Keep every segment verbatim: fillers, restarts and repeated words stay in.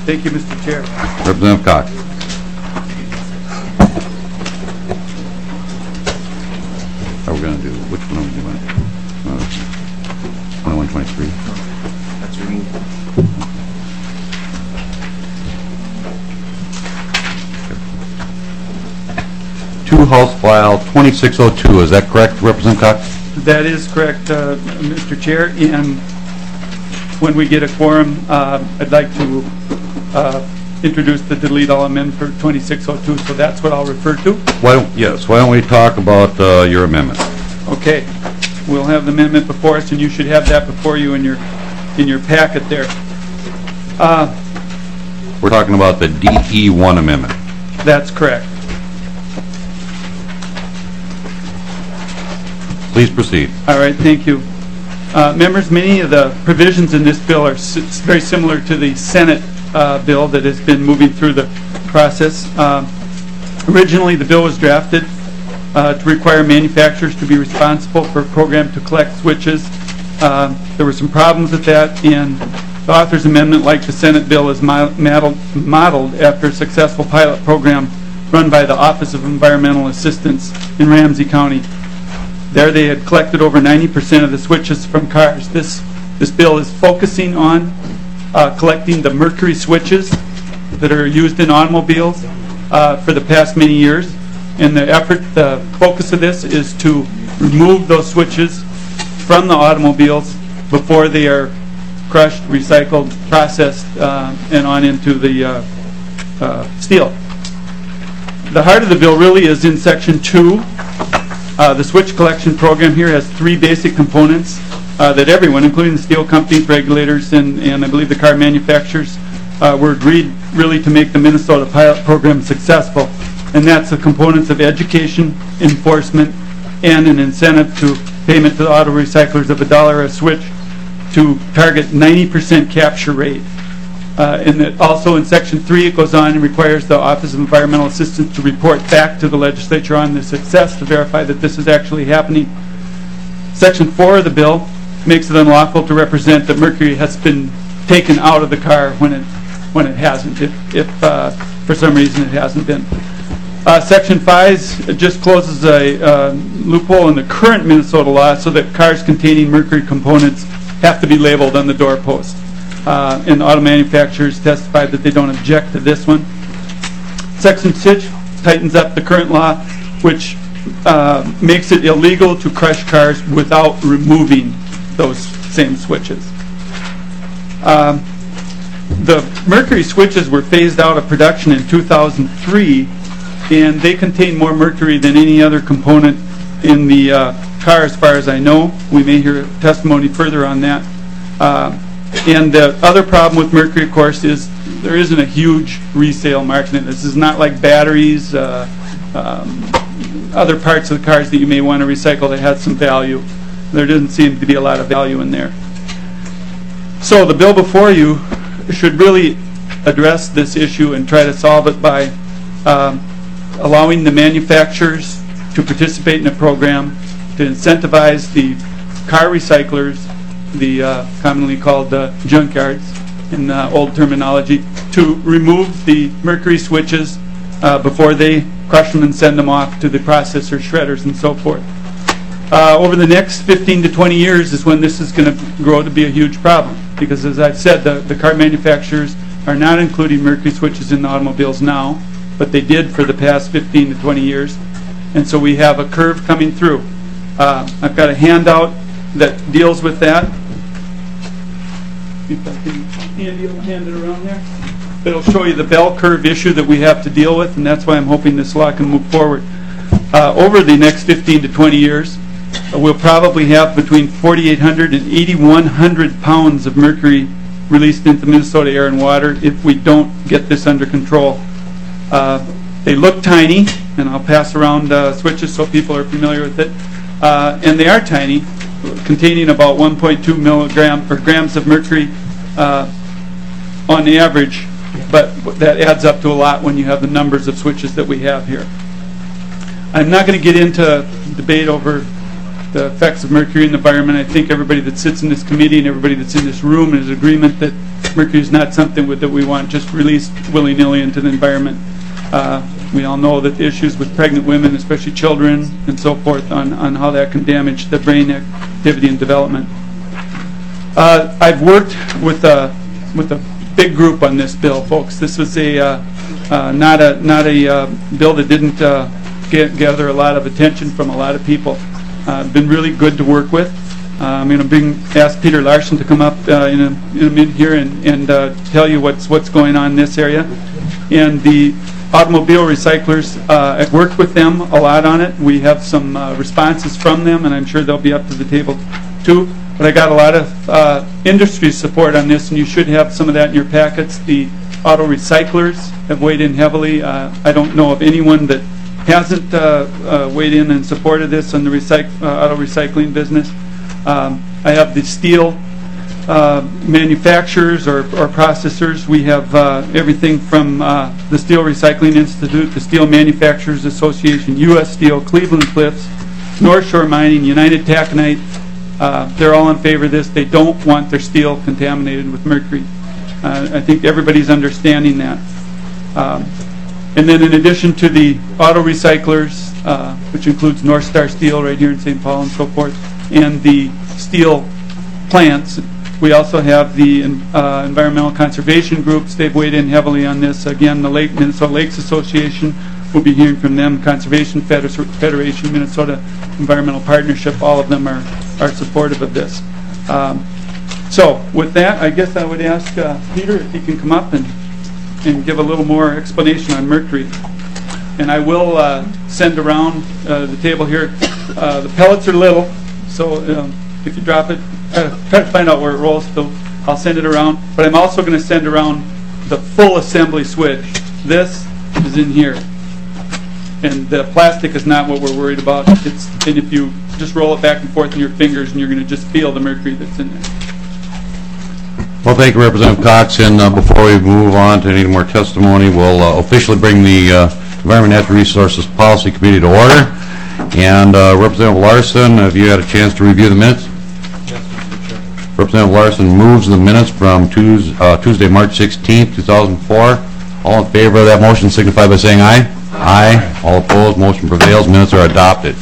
Thank you, Mister Chair. Representative Cox. How are we going to do? Which one are we doing? Uh, twenty-one, twenty-three. That's removed. Two House File twenty-six oh two. Is that correct, Representative Cox? That is correct, uh, Mister Chair. And when we get a quorum, uh, I'd like to uh, introduce the delete all amendment for twenty-six oh two. So that's what I'll refer to. Why don't, yes, why don't we talk about uh, your amendment? Okay. We'll have the amendment before us, and you should have that before you in your in your packet there. Uh, We're talking about the D E one amendment. that's correct. Please proceed. All right, thank you. Uh, members, many of the provisions in this bill are s very similar to the Senate uh, bill that has been moving through the process. Uh, originally, the bill was drafted uh, to require manufacturers to be responsible for a program to collect switches. Uh, there were some problems with that, and the author's amendment, like the Senate bill, is modeled, modeled after a successful pilot program run by the Office of Environmental Assistance in Ramsey County. There they had collected over ninety percent of the switches from cars. This, this bill is focusing on uh, collecting the mercury switches that are used in automobiles uh, for the past many years. And the effort, the focus of this is to remove those switches from the automobiles before they are crushed, recycled, processed, uh, and on into the uh, uh, steel. The heart of the bill really is in Section two. Uh, the switch collection program here has three basic components uh, that everyone, including the steel companies, regulators, and, and I believe the car manufacturers, uh, were agreed really to make the Minnesota pilot program successful. And that's the components of education, enforcement, and an incentive to payment to the auto recyclers of a dollar a switch to target ninety percent capture rate. Uh, and that also in Section three, it goes on and requires the Office of Environmental Assistance to report back to the legislature on the success to verify that this is actually happening. Section four of the bill makes it unlawful to represent that mercury has been taken out of the car when it when it hasn't, if, if uh, for some reason it hasn't been. Uh, Section five just closes a uh, loophole in the current Minnesota law so that cars containing mercury components have to be labeled on the doorpost. Uh, and auto manufacturers testified that they don't object to this one. Section six tightens up the current law, which uh, makes it illegal to crush cars without removing those same switches. Um, the mercury switches were phased out of production in two thousand three, and they contain more mercury than any other component in the uh, car, as far as I know. We may hear testimony further on that. Uh, And the other problem with mercury, of course, is there isn't a huge resale market in this. This is not like batteries, uh, um, other parts of the cars that you may want to recycle that had some value. There doesn't seem to be a lot of value in there. So the bill before you should really address this issue and try to solve it by um, allowing the manufacturers to participate in a program to incentivize the car recyclers, the uh, commonly called uh, junkyards in uh, old terminology, to remove the mercury switches uh, before they crush them and send them off to the processor shredders and so forth. Uh, over the next fifteen to twenty years is when this is going to grow to be a huge problem, because as I've said, the, the car manufacturers are not including mercury switches in the automobiles now, but they did for the past fifteen to twenty years, and so we have a curve coming through. Uh, I've got a handout that deals with that. If I can hand, you, hand it around there. It'll show you the bell curve issue that we have to deal with, and that's why I'm hoping this law can move forward. Uh, over the next fifteen to twenty years, uh, we'll probably have between forty-eight hundred and eighty-one hundred pounds of mercury released into Minnesota air and water if we don't get this under control. Uh, they look tiny, and I'll pass around uh, switches so people are familiar with it. Uh, and they are tiny, containing about one point two milligram or grams of mercury uh, on average, but that adds up to a lot when you have the numbers of switches that we have here. I'm not going to get into debate over the effects of mercury in the environment. I think everybody that sits in this committee and everybody that's in this room is in agreement that mercury is not something with, that we want just released willy-nilly into the environment. Uh, we all know that the issues with pregnant women, especially children and so forth, on, on how that can damage the brain activity and development. Uh, I've worked with a, with a big group on this bill, folks. This was a uh, uh, not a not a uh, bill that didn't uh, get, gather a lot of attention from a lot of people. Uh, been really good to work with. Uh, I'm going to bring ask Peter Larson to come up uh, in, a, in a minute here and, and uh, tell you what's what's going on in this area. And the automobile recyclers, uh, I've worked with them a lot on it. We have some uh, responses from them, and I'm sure they'll be up to the table too. But I got a lot of uh, industry support on this, and you should have some of that in your packets. The auto recyclers have weighed in heavily. Uh, I don't know of anyone that hasn't uh, uh, weighed in and supported this in the recyc uh, auto recycling business. Um, I have the steel uh, manufacturers or, or processors. We have uh, everything from uh, the Steel Recycling Institute, the Steel Manufacturers Association, U S Steel, Cleveland Cliffs, North Shore Mining, United Taconite. Uh, they're all in favor of this. They don't want their steel contaminated with mercury. Uh, I think everybody's understanding that. Um, and then in addition to the auto recyclers, uh, which includes North Star Steel right here in Saint Paul and so forth, and the steel plants, we also have the uh, environmental conservation groups. They've weighed in heavily on this. Again, the Lake Minnesota Lakes Association, we'll be hearing from them, Conservation Federation, Minnesota Environmental Partnership, all of them are, are supportive of this. Um, so with that, I guess I would ask uh, Peter if he can come up and, and give a little more explanation on mercury. And I will uh, send around uh, the table here. Uh, the pellets are little, so um, if you drop it, try to, try to find out where it rolls, so I'll send it around. But I'm also going to send around the full assembly switch. This is in here. And the plastic is not what we're worried about. It's, and if you just roll it back and forth in your fingers, and you're going to just feel the mercury that's in there. Well, thank you, Representative Cox. And uh, before we move on to any more testimony, we'll uh, officially bring the uh, Environment and Natural Resources Policy Committee to order. And uh, Representative Larson, have you had a chance to review the minutes? Yes, Mister Chair. Representative Larson moves the minutes from Tuesday, uh, Tuesday March sixteenth, two thousand four. All in favor of that motion signify by saying aye. Aye. All opposed, motion prevails. Minutes are adopted.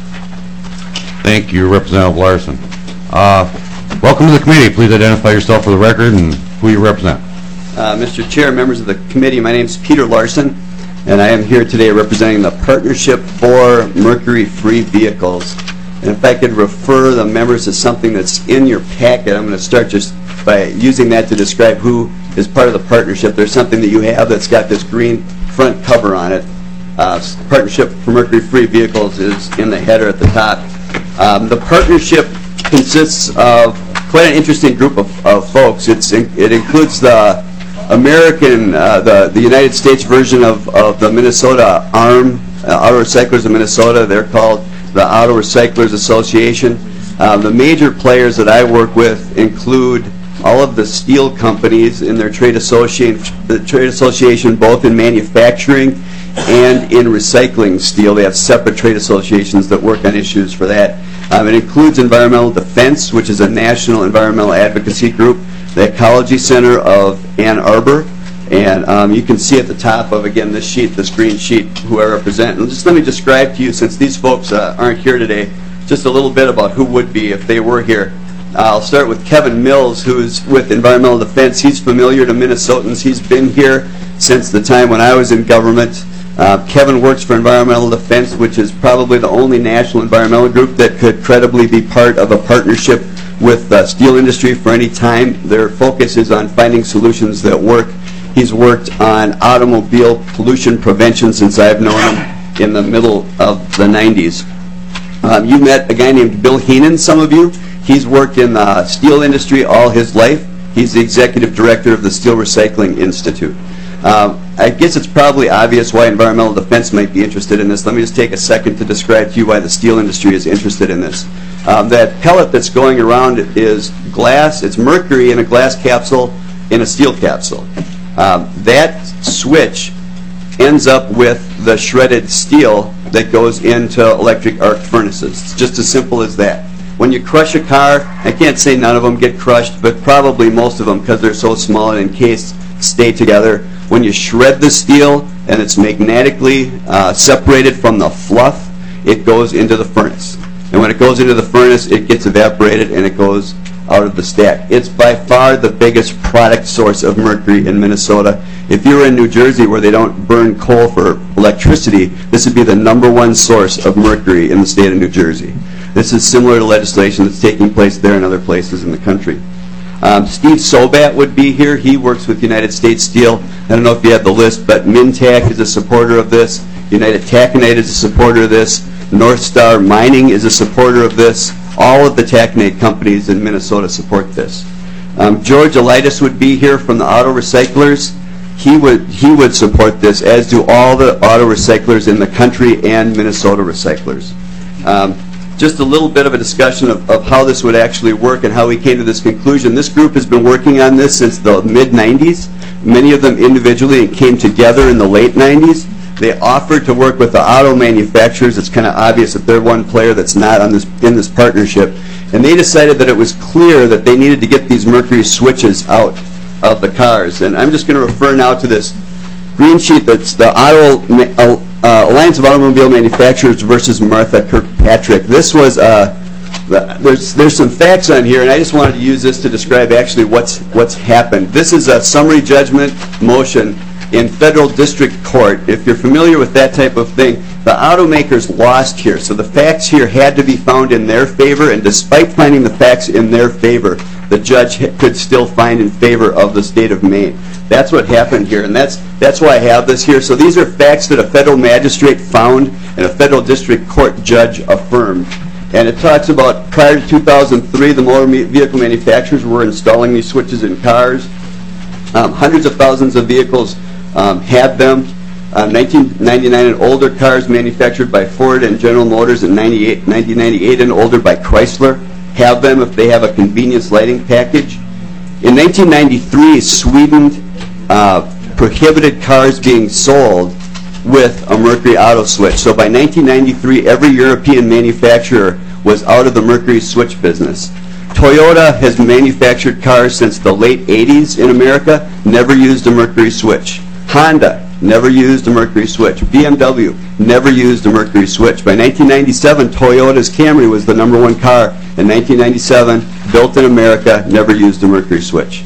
Thank you, Representative Larson. Uh, welcome to the committee. Please identify yourself for the record and who you represent. Uh, Mister Chair, members of the committee, my name is Peter Larson, and I am here today representing the Partnership for Mercury-Free Vehicles. And if I could refer the members to something that's in your packet, I'm going to start just by using that to describe who is part of the partnership. There's something that you have that's got this green front cover on it. Uh, Partnership for Mercury-Free Vehicles is in the header at the top. Um, the partnership consists of quite an interesting group of, of folks. It's in, it includes the American, uh, the, the United States version of, of the Minnesota ARM, uh, Auto Recyclers of Minnesota. They're called the Auto Recyclers Association. Um, the major players that I work with include all of the steel companies in their trade association, the trade association both in manufacturing and in recycling steel. They have separate trade associations that work on issues for that. Um, it includes Environmental Defense, which is a national environmental advocacy group, the Ecology Center of Ann Arbor, and um, you can see at the top of, again, this sheet, this green sheet, who I represent. And just let me describe to you, since these folks uh, aren't here today, just a little bit about who would be if they were here. Uh, I'll start with Kevin Mills, who's with Environmental Defense. He's familiar to Minnesotans. He's been here since the time when I was in government. Uh, Kevin works for Environmental Defense, which is probably the only national environmental group that could credibly be part of a partnership with the steel industry for any time. Their focus is on finding solutions that work. He's worked on automobile pollution prevention since I've known him in the middle of the nineties. Um, you met a guy named Bill Heenan, some of you. He's worked in the steel industry all his life. He's the executive director of the Steel Recycling Institute. Um, I guess it's probably obvious why Environmental Defense might be interested in this. Let me just take a second to describe to you why the steel industry is interested in this. Um, that pellet that's going around is glass, it's mercury in a glass capsule in a steel capsule. Um, that switch ends up with the shredded steel that goes into electric arc furnaces. It's just as simple as that. When you crush a car, I can't say none of them get crushed, but probably most of them, because they're so small and encased, stay together. When you shred the steel and it's magnetically uh, separated from the fluff, it goes into the furnace. And when it goes into the furnace, it gets evaporated and it goes out of the stack. It's by far the biggest product source of mercury in Minnesota. If you're in New Jersey where they don't burn coal for electricity, this would be the number one source of mercury in the state of New Jersey. This is similar to legislation that's taking place there and other places in the country. Um, Steve Sobat would be here. He works with United States Steel. I don't know if you have the list, but Mintac is a supporter of this. United Taconite is a supporter of this. North Star Mining is a supporter of this. All of the taconite companies in Minnesota support this. Um, George Elitis would be here from the auto recyclers. He would, he would support this, as do all the auto recyclers in the country and Minnesota recyclers. Um, just a little bit of a discussion of, of how this would actually work and how we came to this conclusion. This group has been working on this since the mid nineties, many of them individually, and came together in the late nineties. They offered to work with the auto manufacturers. It's kind of obvious that they're one player that's not on this, in this partnership. And they decided that it was clear that they needed to get these mercury switches out of the cars. And I'm just going to refer now to this green sheet that's the Auto, uh, Alliance of Automobile Manufacturers versus Martha Kirkpatrick. This was, uh, there's, there's some facts on here, and I just wanted to use this to describe actually what's, what's happened. This is a summary judgment motion in federal district court. If you're familiar with that type of thing, the automakers lost here. So the facts here had to be found in their favor, and despite finding the facts in their favor, the judge could still find in favor of the state of Maine. That's what happened here, and that's, that's why I have this here. So these are facts that a federal magistrate found and a federal district court judge affirmed. And it talks about prior to two thousand three, the motor vehicle manufacturers were installing these switches in cars. Um, hundreds of thousands of vehicles Um, had them. Uh, nineteen ninety-nine and older cars manufactured by Ford and General Motors, and nineteen ninety-eight and older by Chrysler have them if they have a convenience lighting package. In nineteen ninety-three, Sweden uh, prohibited cars being sold with a mercury auto switch. So by nineteen ninety-three, every European manufacturer was out of the mercury switch business. Toyota has manufactured cars since the late eighties in America, never used a mercury switch. Honda never used a mercury switch. B M W never used a mercury switch. By nineteen ninety-seven, Toyota's Camry was the number one car in nineteen ninety-seven, built in America, never used a mercury switch.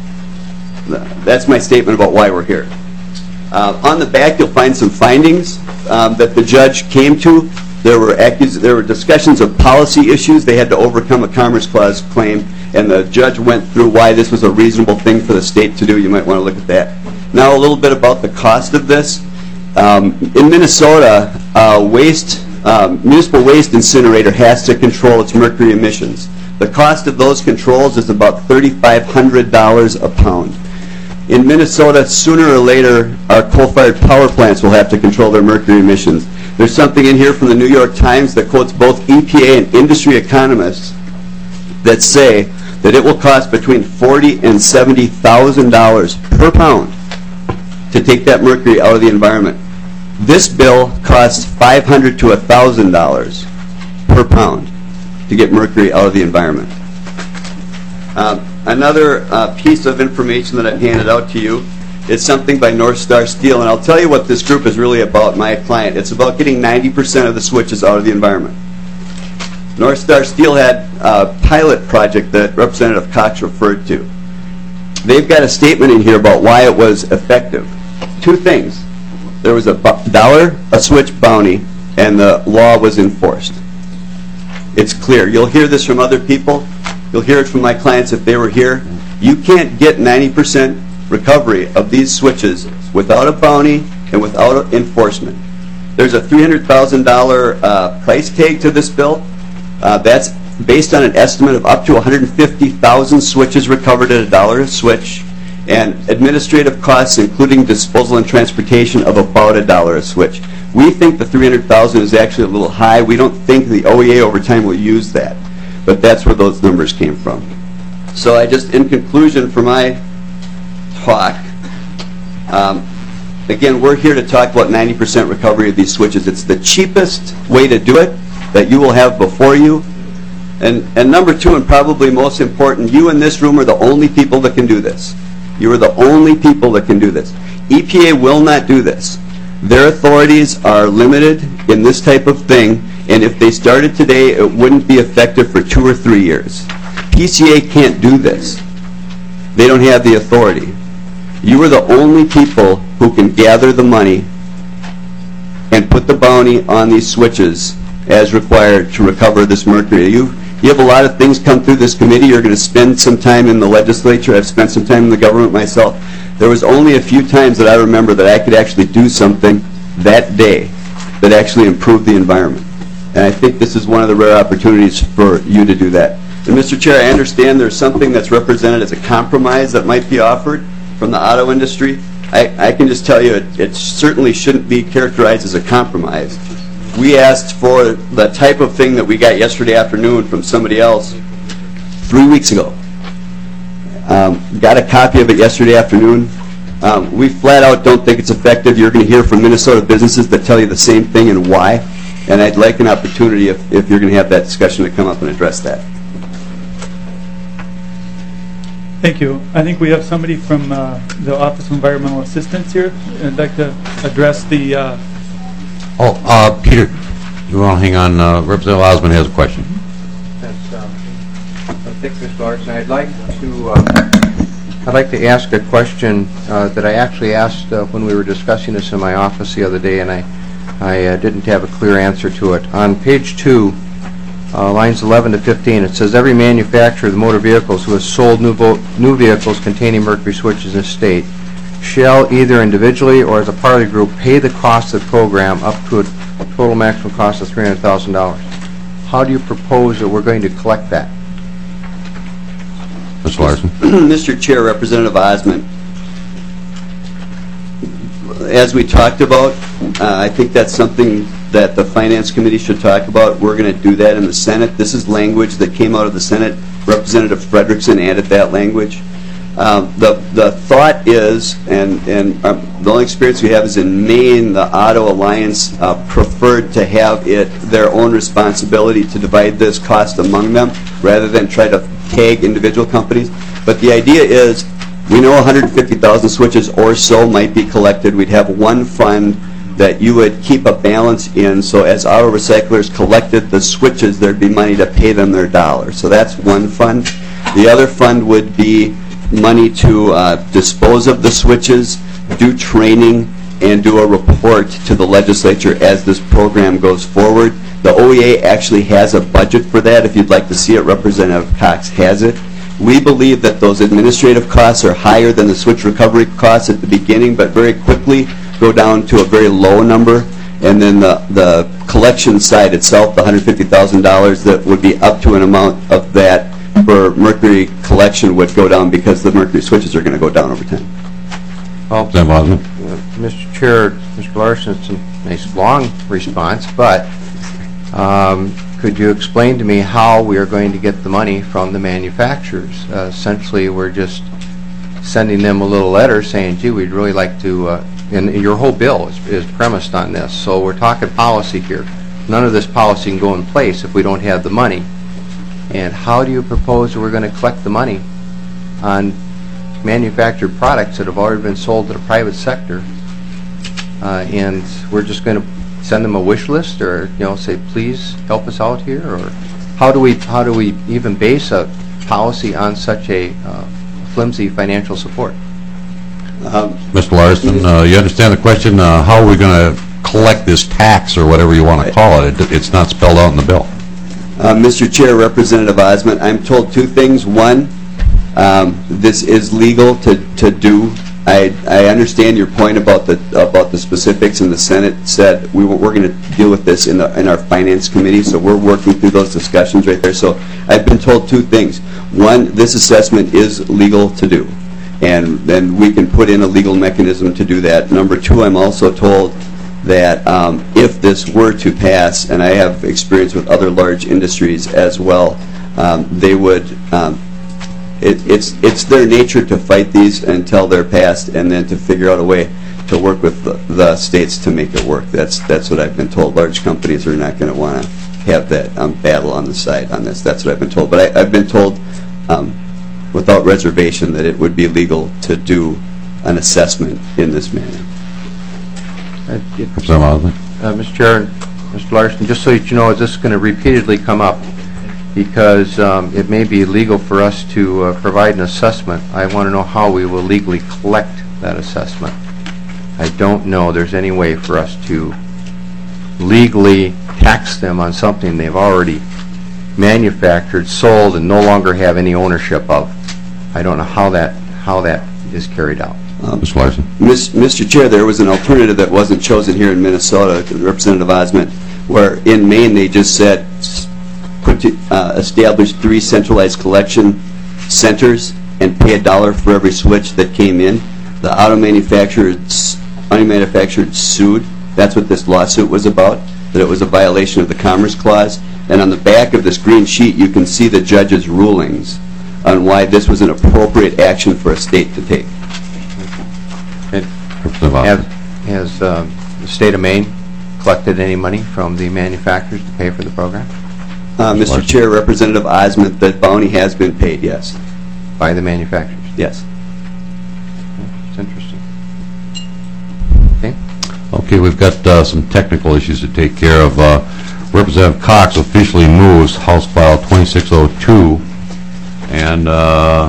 That's my statement about why we're here. Uh, on the back, you'll find some findings um, that the judge came to. There were, accus there were discussions of policy issues. They had to overcome a Commerce Clause claim, and the judge went through why this was a reasonable thing for the state to do. You might want to look at that. Now a little bit about the cost of this. Um, in Minnesota, uh, waste, um, municipal waste incinerator has to control its mercury emissions. The cost of those controls is about three thousand five hundred dollars a pound. In Minnesota, sooner or later, our coal-fired power plants will have to control their mercury emissions. There's something in here from the New York Times that quotes both E P A and industry economists that say that it will cost between forty thousand and seventy thousand dollars per pound to take that mercury out of the environment. This bill costs five hundred dollars to one thousand dollars per pound to get mercury out of the environment. Um, another uh, piece of information that I've handed out to you is something by North Star Steel, and I'll tell you what this group is really about, my client. It's about getting ninety percent of the switches out of the environment. North Star Steel had a pilot project that Representative Cox referred to. They've got a statement in here about why it was effective. Two things. There was a dollar a switch bounty, and the law was enforced. It's clear. You'll hear this from other people. You'll hear it from my clients if they were here. You can't get ninety percent recovery of these switches without a bounty and without enforcement. There's a three hundred thousand dollars uh, price tag to this bill. Uh, that's based on an estimate of up to one hundred fifty thousand switches recovered at a dollar a switch, and administrative costs, including disposal and transportation, of about a dollar a switch. We think the three hundred thousand dollars is actually a little high. We don't think the O E A over time will use that, but that's where those numbers came from. So I just, in conclusion for my talk, um, again, we're here to talk about ninety percent recovery of these switches. It's the cheapest way to do it that you will have before you. And, and number two, and probably most important, you in this room are the only people that can do this. You are the only people that can do this. E P A will not do this. Their authorities are limited in this type of thing, and if they started today, it wouldn't be effective for two or three years. P C A can't do this. They don't have the authority. You are the only people who can gather the money and put the bounty on these switches as required to recover this mercury. You, you have a lot of things come through this committee. You're going to spend some time in the legislature. I've spent some time in the government myself. There was only a few times that I remember that I could actually do something that day that actually improved the environment. And I think this is one of the rare opportunities for you to do that. And Mister Chair, I understand there's something that's represented as a compromise that might be offered from the auto industry. I, I can just tell you it, it certainly shouldn't be characterized as a compromise. We asked for the type of thing that we got yesterday afternoon from somebody else three weeks ago. Um, got a copy of it yesterday afternoon. Um, we flat out don't think it's effective. You're going to hear from Minnesota businesses that tell you the same thing and why. And I'd like an opportunity, if, if you're going to have that discussion, to come up and address that. Thank you. I think we have somebody from uh, the Office of Environmental Assistance here. I'd like to address the... Uh, Oh, uh, Peter, you want to hang on? Uh, Representative Osmond has a question. That's, um, thanks, Mister Larson. I'd like to, uh, I'd like to ask a question uh, that I actually asked uh, when we were discussing this in my office the other day, and I, I uh, didn't have a clear answer to it. On page two, uh, lines eleven to fifteen, it says every manufacturer of the motor vehicles who has sold new, new vehicles containing mercury switches in the state shall either individually or as a part of the group pay the cost of the program up to a total maximum cost of three hundred thousand dollars. How do you propose that we're going to collect that? Mister Larson. Mister Chair, Representative Osmond, as we talked about, uh, I think that's something that the Finance Committee should talk about. We're going to do that in the Senate. This is language that came out of the Senate. Representative Frederickson added that language. Um, the, the thought is, and, and um, the only experience we have is in Maine, the Auto Alliance uh, preferred to have it their own responsibility to divide this cost among them rather than try to tag individual companies. But the idea is, we know one hundred fifty thousand switches or so might be collected. We'd have one fund that you would keep a balance in, so as auto recyclers collected the switches, there'd be money to pay them their dollars. So that's one fund. The other fund would be money to uh, dispose of the switches, do training, and do a report to the legislature as this program goes forward. The O E A actually has a budget for that. If you'd like to see it, Representative Cox has it. We believe that those administrative costs are higher than the switch recovery costs at the beginning, but very quickly go down to a very low number. And then the, the collection side itself, the one hundred fifty thousand dollars that would be up to an amount of that for mercury collection would go down because the mercury switches are going to go down over time. Well, Representative Osmond. uh, Mister Chair, Mister Larson, it's a nice long response, but um, could you explain to me how we are going to get the money from the manufacturers? Uh, essentially, we're just sending them a little letter saying, gee, we'd really like to, uh, and your whole bill is, is premised on this, so we're talking policy here. None of this policy can go in place if we don't have the money. And how do you propose that we're going to collect the money on manufactured products that have already been sold to the private sector? Uh, and we're just going to send them a wish list, or you know, say, please help us out here, or how do we how do we even base a policy on such a uh, flimsy financial support? Um, Mister Larson, uh, you understand the question? Uh, how are we going to collect this tax or whatever you want to call it? it? It's not spelled out in the bill. Uh, Mister Chair, Representative Osmond, I'm told two things. One, um, this is legal to, to do. I, I understand your point about the about the specifics, and the Senate said we were, we're going to deal with this in the in our Finance Committee, so we're working through those discussions right there. So I've been told two things. One, this assessment is legal to do, and then we can put in a legal mechanism to do that. Number two, I'm also told that um, if this were to pass, and I have experience with other large industries as well, um, they would, um, it, it's, it's their nature to fight these until they're passed and then to figure out a way to work with the, the states to make it work. That's, that's what I've been told. Large companies are not going to want to have that um, battle on the side on this. That's what I've been told. But I, I've been told um, without reservation that it would be legal to do an assessment in this manner. Uh, it- Representative Osmond. Uh, Mister Chair, Mister Larson, just so that you know, is this going to repeatedly come up? Because um, it may be legal for us to uh, provide an assessment. I want to know how we will legally collect that assessment. I don't know there's any way for us to legally tax them on something they've already manufactured, sold, and no longer have any ownership of. I don't know how that how that is carried out. Um, Mister Larson. Mis- Mister Chair, there was an alternative that wasn't chosen here in Minnesota, Representative Osmond, where in Maine they just said s- put to, uh, establish three centralized collection centers and pay a dollar for every switch that came in. The auto manufacturer, s- auto manufacturer sued. That's what this lawsuit was about, that it was a violation of the Commerce Clause. And on the back of this green sheet, you can see the judge's rulings on why this was an appropriate action for a state to take. And Representative Has, Osmond. has um, the state of Maine collected any money from the manufacturers to pay for the program Uh, Mister Larson. Chair, Representative Osmond, the bounty has been paid, yes. by the manufacturers? Yes. It's interesting. Okay. Okay, we've got uh, some technical issues to take care of. Uh, Representative Cox officially moves House File twenty-six oh two and uh,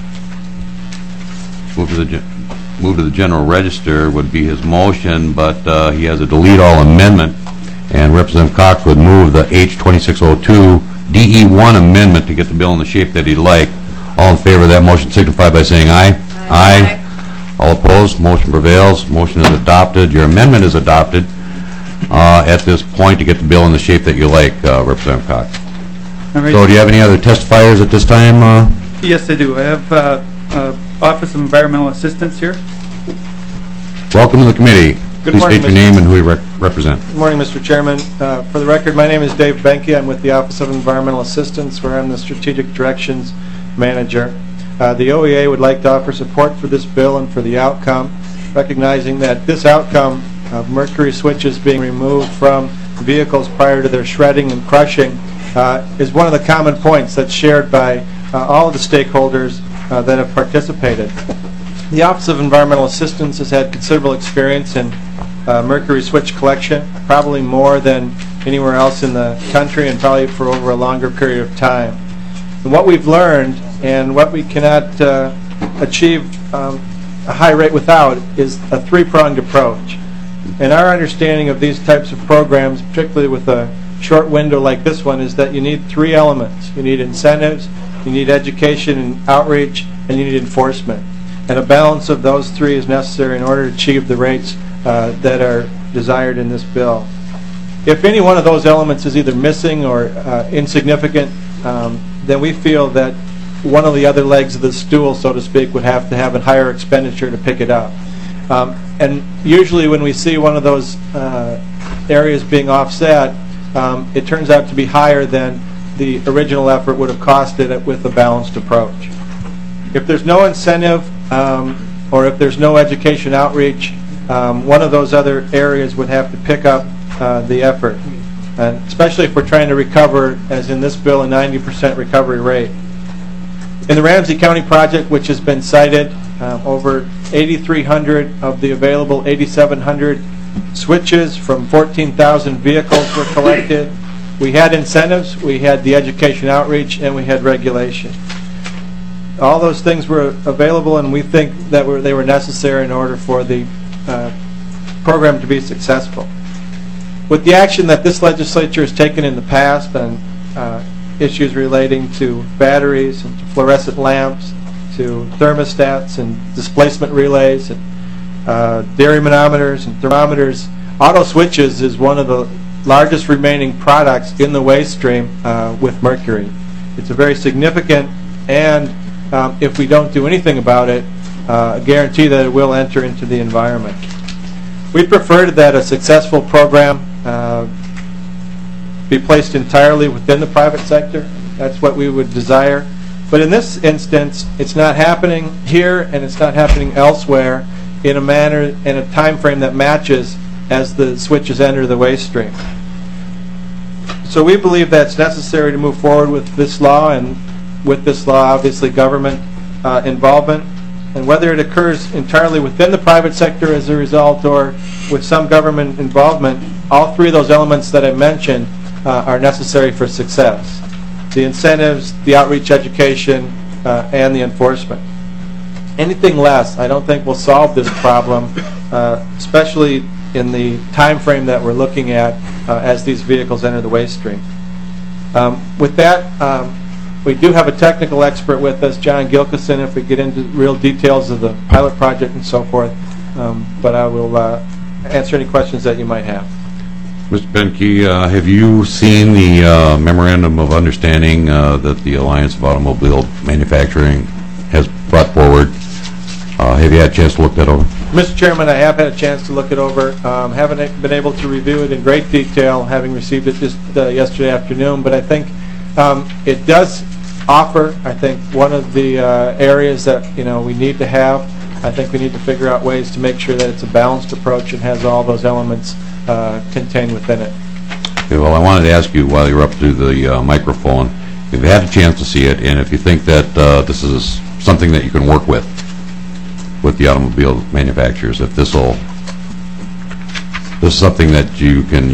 move to the gen- move to the General Register would be his motion, but uh, he has a delete all amendment, and Representative Cox would move the H twenty-six oh two D E one amendment to get the bill in the shape that he'd like. All in favor of that motion signify by saying aye. Aye. All opposed, motion prevails. Motion is adopted. Your amendment is adopted uh, at this point to get the bill in the shape that you like, uh, Representative Cox. All right. So do you have any other testifiers at this time? Uh? Yes, I do. I have uh, uh, Office of Environmental Assistance here. Welcome to the committee. Good Please morning, state your Mister name and who you rep- represent. Good morning, Mister Chairman. Uh, For the record, my name is Dave Benke. I'm with the Office of Environmental Assistance, where I'm the Strategic Directions Manager. Uh, The O E A would like to offer support for this bill and for the outcome, recognizing that this outcome of mercury switches being removed from vehicles prior to their shredding and crushing uh, is one of the common points that's shared by uh, all of the stakeholders uh, that have participated. The Office of Environmental Assistance has had considerable experience in uh, mercury switch collection, probably more than anywhere else in the country and probably for over a longer period of time. And what we've learned and what we cannot uh, achieve um, a high rate without is a three-pronged approach. And our understanding of these types of programs, particularly with a short window like this one, is that you need three elements. You need incentives, you need education and outreach, and you need enforcement. And a balance of those three is necessary in order to achieve the rates uh, that are desired in this bill. If any one of those elements is either missing or uh, insignificant, um, then we feel that one of the other legs of the stool, so to speak, would have to have a higher expenditure to pick it up. Um, and usually when we see one of those uh, areas being offset, um, it turns out to be higher than the original effort would have costed it with a balanced approach. If there's no incentive um, or if there's no education outreach, um, one of those other areas would have to pick up uh, the effort, and especially if we're trying to recover, as in this bill, a ninety percent recovery rate. In the Ramsey County project, which has been cited, uh, over eighty-three hundred of the available eighty-seven hundred switches from fourteen thousand vehicles were collected. We had incentives, we had the education outreach, and we had regulation. All those things were available, and we think that were, they were necessary in order for the uh, program to be successful. With the action that this legislature has taken in the past on uh, issues relating to batteries and to fluorescent lamps, to thermostats and displacement relays and uh, dairy manometers and thermometers, auto switches is one of the largest remaining products in the waste stream uh, with mercury. It's a very significant, and um, if we don't do anything about it, uh, a guarantee that it will enter into the environment. We prefer that a successful program uh, be placed entirely within the private sector. That's what we would desire. But in this instance, it's not happening here and it's not happening elsewhere in a manner and a time frame that matches as the switches enter the waste stream. so we believe that's necessary to move forward with this law, and with this law, obviously, government uh, involvement. And whether it occurs entirely within the private sector as a result or with some government involvement, all three of those elements that I mentioned uh, are necessary for success. The incentives, the outreach education, uh, and the enforcement. Anything less, I don't think will solve this problem, uh, especially in the time frame that we're looking at uh, as these vehicles enter the waste stream. Um, with that, um, we do have a technical expert with us, John Gilkison, if we get into real details of the pilot project and so forth. Um, but I will uh, answer any questions that you might have. Mister Benke, uh, have you seen the uh, memorandum of understanding uh, that the Alliance of Automobile Manufacturing has brought forward? Uh, have you had a chance to look that over? Mister Chairman, I have had a chance to look it over. Um, haven't been able to review it in great detail, having received it just uh, yesterday afternoon. But I think um, it does offer, I think, one of the uh, areas that you know we need to have. I think we need to figure out ways to make sure that it's a balanced approach and has all those elements uh, contained within it. Okay, well, I wanted to ask you while you're up to the uh, microphone, if you've had a chance to see it, and if you think that uh, this is something that you can work with, with the automobile manufacturers, if this will, this is something that you can,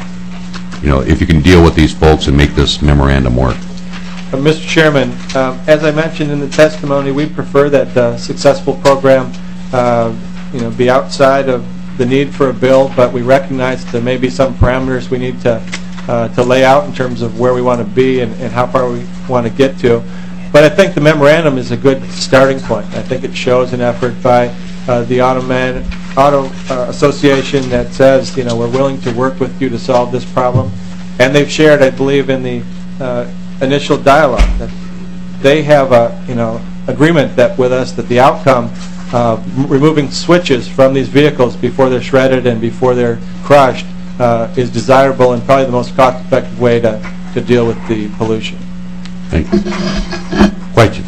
you know, if you can deal with these folks and make this memorandum work. Uh, Mister Chairman, um, as I mentioned in the testimony, we prefer that uh, successful program uh, you know, be outside of the need for a bill, but we recognize there may be some parameters we need to uh, to lay out in terms of where we want to be and, and how far we want to get to. But I think the memorandum is a good starting point. I think it shows an effort by uh, the Auto, Man, Auto uh, Association that says, you know, we're willing to work with you to solve this problem. And they've shared, I believe, in the uh, initial dialogue that they have a, you know, agreement that with us that the outcome of removing switches from these vehicles before they're shredded and before they're crushed uh, is desirable and probably the most cost-effective way to, to deal with the pollution. Thank you. Questions?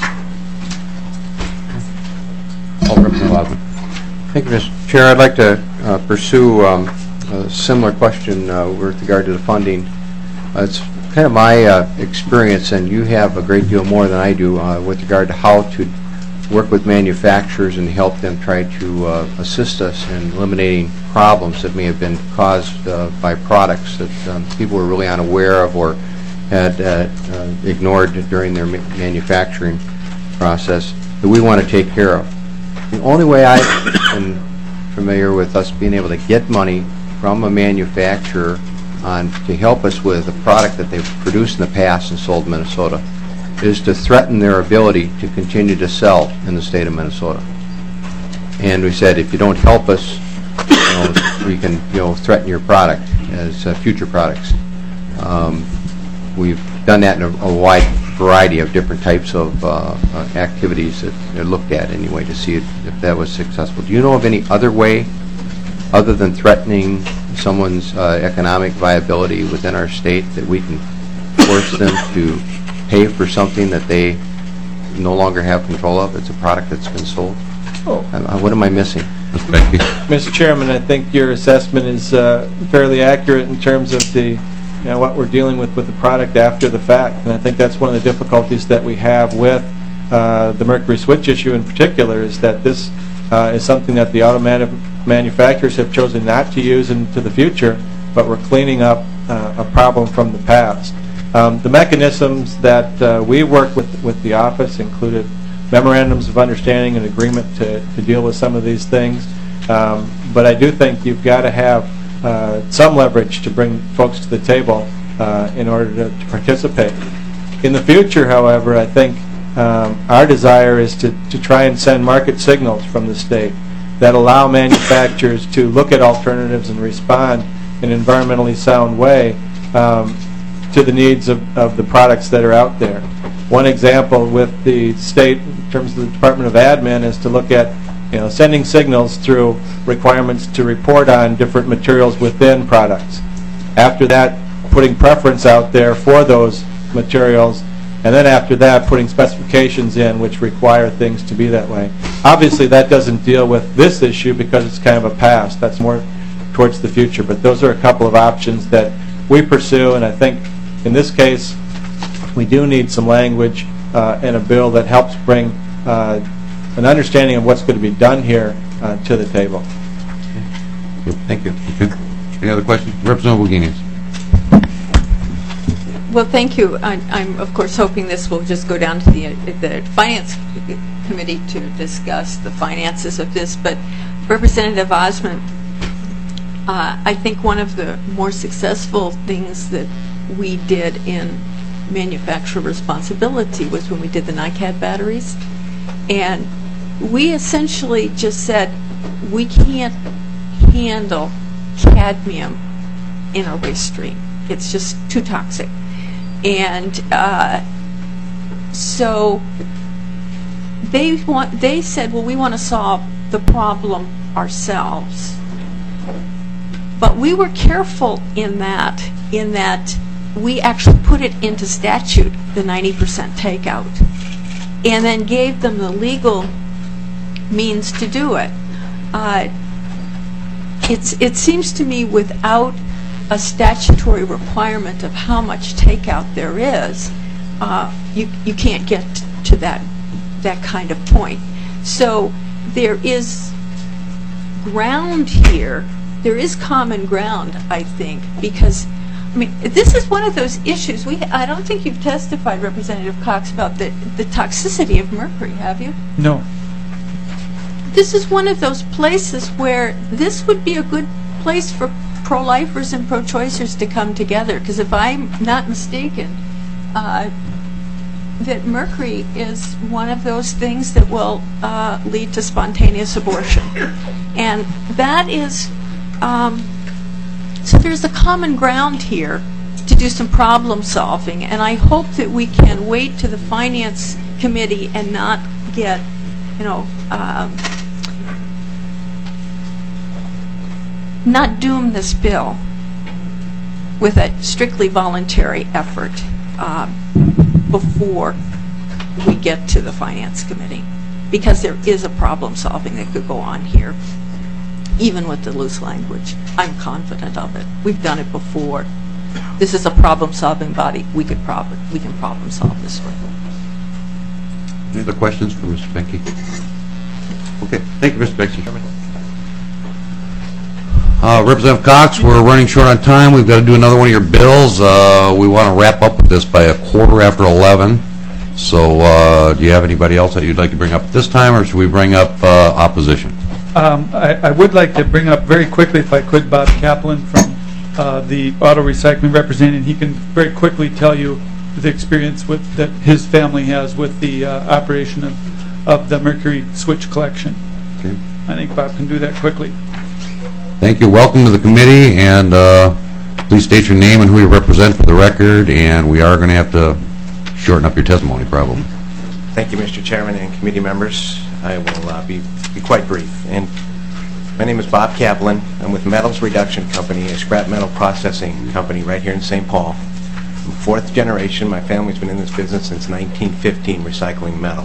Alderman Loudon. Thank you, Mister Chair. I'd like to uh, pursue um, a similar question uh, with regard to the funding. Uh, it's kind of my uh, experience, and you have a great deal more than I do uh, with regard to how to work with manufacturers and help them try to uh, assist us in eliminating problems that may have been caused uh, by products that um, people were really unaware of or had uh, uh, ignored during their ma manufacturing process that we want to take care of. The only way I am familiar with us being able to get money from a manufacturer on to help us with a product that they've produced in the past and sold in Minnesota is to threaten their ability to continue to sell in the state of Minnesota. And we said, if you don't help us, you know, we can, you know, threaten your product as uh, future products. Um, we've done that in a, a wide variety of different types of uh, uh, activities that are looked at anyway to see if, if that was successful. Do you know of any other way, other than threatening someone's uh, economic viability within our state, that we can force them to pay for something that they no longer have control of? It's a product that's been sold. Oh. Uh, what am I missing? Mister Chairman, I think your assessment is uh, fairly accurate in terms of the, you know, what we're dealing with with the product after the fact, and I think that's one of the difficulties that we have with uh, the mercury switch issue in particular, is that this uh, is something that the automotive manufacturers have chosen not to use into the future, but we're cleaning up uh, a problem from the past. Um, the mechanisms that uh, we work with with the office included memorandums of understanding and agreement to, to deal with some of these things, um, but I do think you've got to have uh, some leverage to bring folks to the table uh, in order to, to participate. In the future, however, I think um, our desire is to, to try and send market signals from the state that allow manufacturers to look at alternatives and respond in an environmentally sound way um, to the needs of, of the products that are out there. One example with the state in terms of the Department of Admin is to look at, you know, sending signals through requirements to report on different materials within products. After that, putting preference out there for those materials, and then after that, putting specifications in which require things to be that way. Obviously, that doesn't deal with this issue because it's kind of a past. That's more towards the future. But those are a couple of options that we pursue, and I think in this case, we do need some language uh, in a bill that helps bring uh, an understanding of what's going to be done here uh, to the table. Thank you. Okay. Any other questions? Representative Wagenius. Well, thank you. I, I'm, of course, hoping this will just go down to the, the Finance Committee to discuss the finances of this. But Representative Osmond, uh, I think one of the more successful things that we did in manufacturer responsibility was when we did the NiCad batteries. And we essentially just said, we can't handle cadmium in our waste stream. It's just too toxic. And uh, so they want. They said, well, we want to solve the problem ourselves. But we were careful in that, in that we actually put it into statute, the ninety percent takeout, and then gave them the legal means to do it. Uh, it's, it seems to me without a statutory requirement of how much takeout there is, uh, you, you can't get to that, that kind of point. So there is ground here. There is common ground, I think, because I mean, this is one of those issues. We, I don't think you've testified, Representative Cox, about the, the toxicity of mercury, have you? No. This is one of those places where this would be a good place for pro-lifers and pro-choicers to come together, because if I'm not mistaken, uh, that mercury is one of those things that will uh, lead to spontaneous abortion. And that is... Um, So there's a common ground here to do some problem solving, and I hope that we can wait to the Finance Committee and not get, you know, um, not doom this bill with a strictly voluntary effort uh, before we get to the Finance Committee, because there is a problem solving that could go on here. Even with the loose language, I'm confident of it. We've done it before. This is a problem-solving body. We could problem we can problem solve this way. Any other questions for Mister Benke? Okay, thank you, Mister Benke. Uh, Representative Cox, we're running short on time. We've got to do another one of your bills. Uh, we want to wrap up with this by a quarter after eleven. So, uh, do you have anybody else that you'd like to bring up at this time, or should we bring up uh, opposition? Um, I, I would like to bring up very quickly, if I could, Bob Kaplan from uh, the auto recycling representative. He can very quickly tell you the experience with that his family has with the uh, operation of, of the mercury switch collection. Okay. I think Bob can do that quickly. Thank you. Welcome to the committee, and uh, please state your name and who you represent for the record, and we are going to have to shorten up your testimony, probably. Thank you, Mister Chairman and committee members. I will uh, be, be quite brief. And my name is Bob Kaplan. I'm with Metals Reduction Company, a scrap metal processing company right here in Saint Paul. I'm fourth generation. My family's been in this business since nineteen fifteen, recycling metal.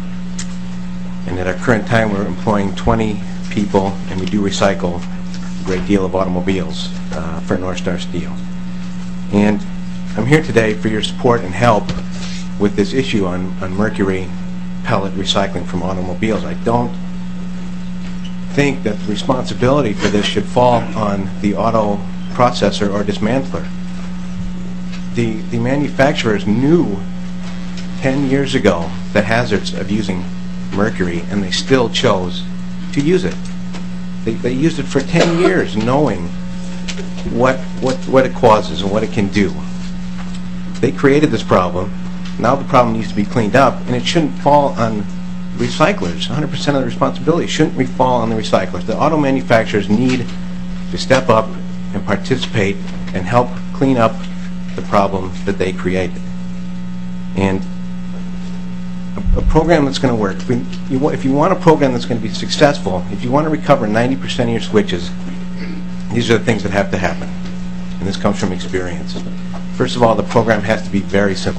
And at our current time, we're employing twenty people, and we do recycle a great deal of automobiles uh, for North Star Steel. And I'm here today for your support and help with this issue on, on mercury pellet recycling from automobiles. I don't think that the responsibility for this should fall on the auto processor or dismantler. The, the manufacturers knew ten years ago the hazards of using mercury, and they still chose to use it. They, they used it for ten years knowing what, what, what it causes and what it can do. They created this problem. Now the problem needs to be cleaned up, and it shouldn't fall on recyclers. one hundred percent of the responsibility shouldn't fall on the recyclers. The auto manufacturers need to step up and participate and help clean up the problem that they created. And a, a program that's going to work, if, we, you, if you want a program that's going to be successful, if you want to recover ninety percent of your switches, these are the things that have to happen. And this comes from experience. First of all, the program has to be very simple.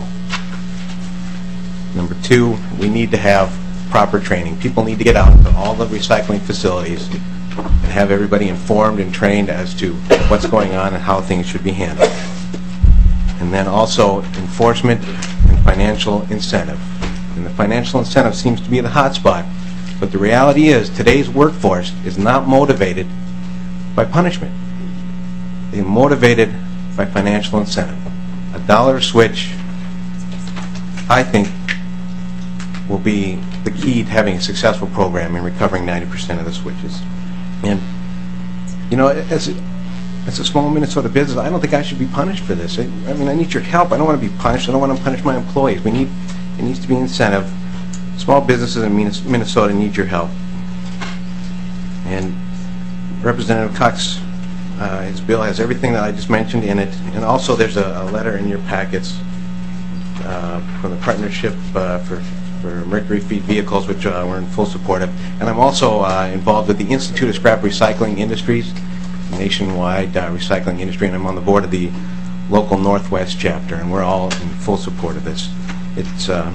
Number two, we need to have proper training. People need to get out to all the recycling facilities and have everybody informed and trained as to what's going on and how things should be handled. And then also enforcement and financial incentive. And the financial incentive seems to be the hot spot. But the reality is today's workforce is not motivated by punishment. They're motivated by financial incentive. A dollar switch, I think, will be the key to having a successful program in recovering ninety percent of the switches. And, you know, as a, as a small Minnesota business, I don't think I should be punished for this. I, I mean, I need your help. I don't want to be punished. I don't want to punish my employees. We need, it needs to be incentive. Small businesses in Minnesota need your help. And Representative Cox, uh, his bill has everything that I just mentioned in it. And also there's a, a letter in your packets uh, from the Partnership uh, for for Mercury-Free Vehicles, which uh, we're in full support of. And I'm also uh, involved with the Institute of Scrap Recycling Industries, nationwide uh, recycling industry, and I'm on the board of the local Northwest chapter, and we're all in full support of this. It's, uh,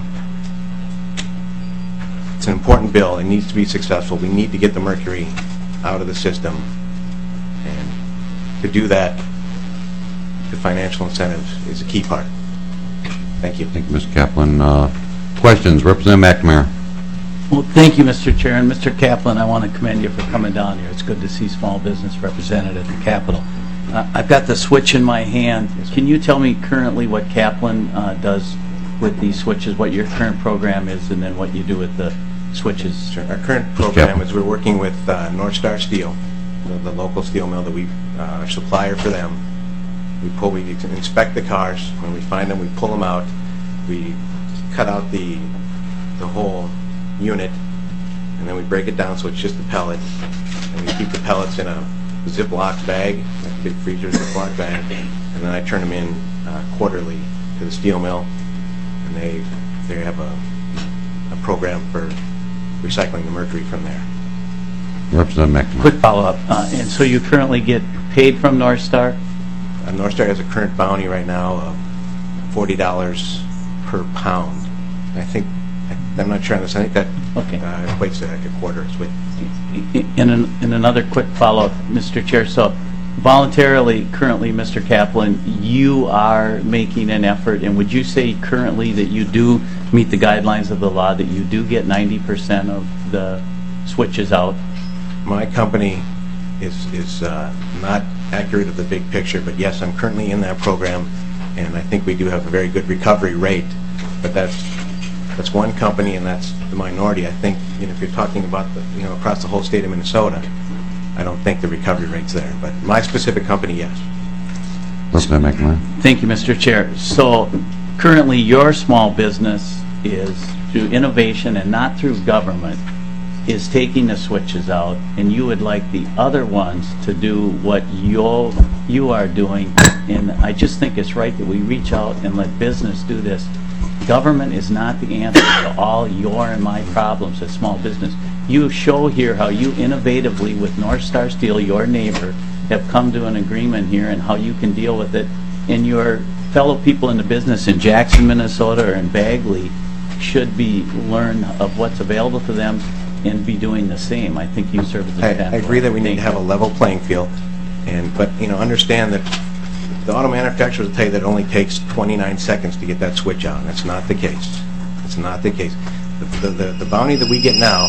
it's an important bill. It needs to be successful. We need to get the mercury out of the system, and to do that, the financial incentives is a key part. Thank you. Thank you, Mister Kaplan. Uh, Questions? Representative McNamara. Well, thank you, Mister Chair. And Mister Kaplan, I want to commend you for coming down here. It's good to see small business represented at the Capitol. Uh, I've got the switch in my hand. Can you tell me currently what Kaplan uh, does with these switches, what your current program is, and then what you do with the switches? Sure. Our current program is we're working with uh, North Star Steel, the, the local steel mill that we uh, are supplier for them. We pull, we inspect the cars. When we find them, we pull them out. We cut out the the whole unit, and then we break it down so it's just a pellet, and we keep the pellets in a Ziploc bag, like a big freezer Ziploc bag, and then I turn them in uh, quarterly to the steel mill, and they they have a, a program for recycling the mercury from there. Representative McNamara. Quick follow-up. Uh, and so you currently get paid from North Star? Uh, North Star has a current bounty right now of forty dollars per pound. I think, I'm not sure on this, I think that Okay. uh, equates to like a quarter. It's with, In, an, in another quick follow-up, Mister Chair, so voluntarily, currently, Mister Kaplan, you are making an effort, and would you say currently that you do meet the guidelines of the law, that you do get ninety percent of the switches out? my company is, is uh, not accurate of the big picture, but yes, I'm currently in that program, and I think we do have a very good recovery rate, but that's that's one company, and that's the minority. I think, you know, if you're talking about the, you know, across the whole state of Minnesota, I don't think the recovery rate's there. But my specific company, yes. Representative McNamara. Thank you, Mister Chair. So currently, your small business is, through innovation and not through government, is taking the switches out, and you would like the other ones to do what you you are doing. And I just think it's right that we reach out and let business do this. Government is not the answer to all your and my problems as small business. You show here how you innovatively, with North Star Steel, your neighbor, have come to an agreement here and how you can deal with it. And your fellow people in the business in Jackson, Minnesota, or in Bagley should be learn of what's available to them and be doing the same. I think you serve as an I, I example. agree that we need Thank to have a you. level playing field, and but you know, understand that the auto manufacturers will tell you that it only takes twenty-nine seconds to get that switch out. That's not the case. It's not the case. The, the, the, the bounty that we get now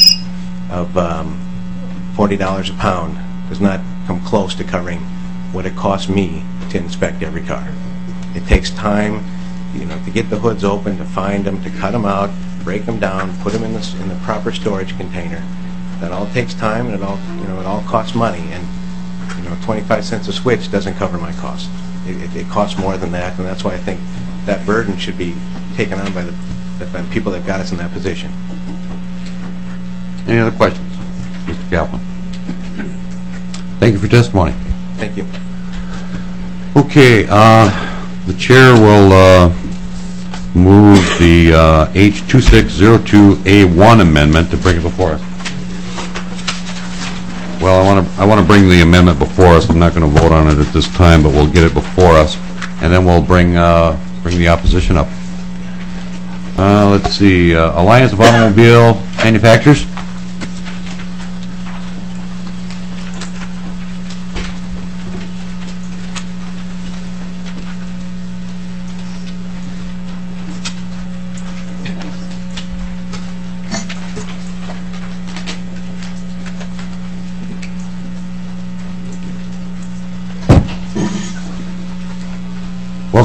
of um, forty dollars a pound does not come close to covering what it costs me to inspect every car. It takes time, you know, to get the hoods open, to find them, to cut them out, break them down, put them in the in the proper storage container. That all takes time, and it all you know it all costs money. And you know, twenty-five cents a switch doesn't cover my cost. It, it, it costs more than that, and that's why I think that burden should be taken on by the, the, by the people that got us in that position. Any other questions? Mister Kaplan. Thank you for testimony. Thank you. Okay, uh, the chair will uh, move the uh, H two six zero two A one amendment to bring it before us. Well, I want to I want to bring the amendment before us. I'm not going to vote on it at this time, but we'll get it before us, and then we'll bring uh, bring the opposition up. Uh, let's see, uh, Alliance of Automobile Manufacturers.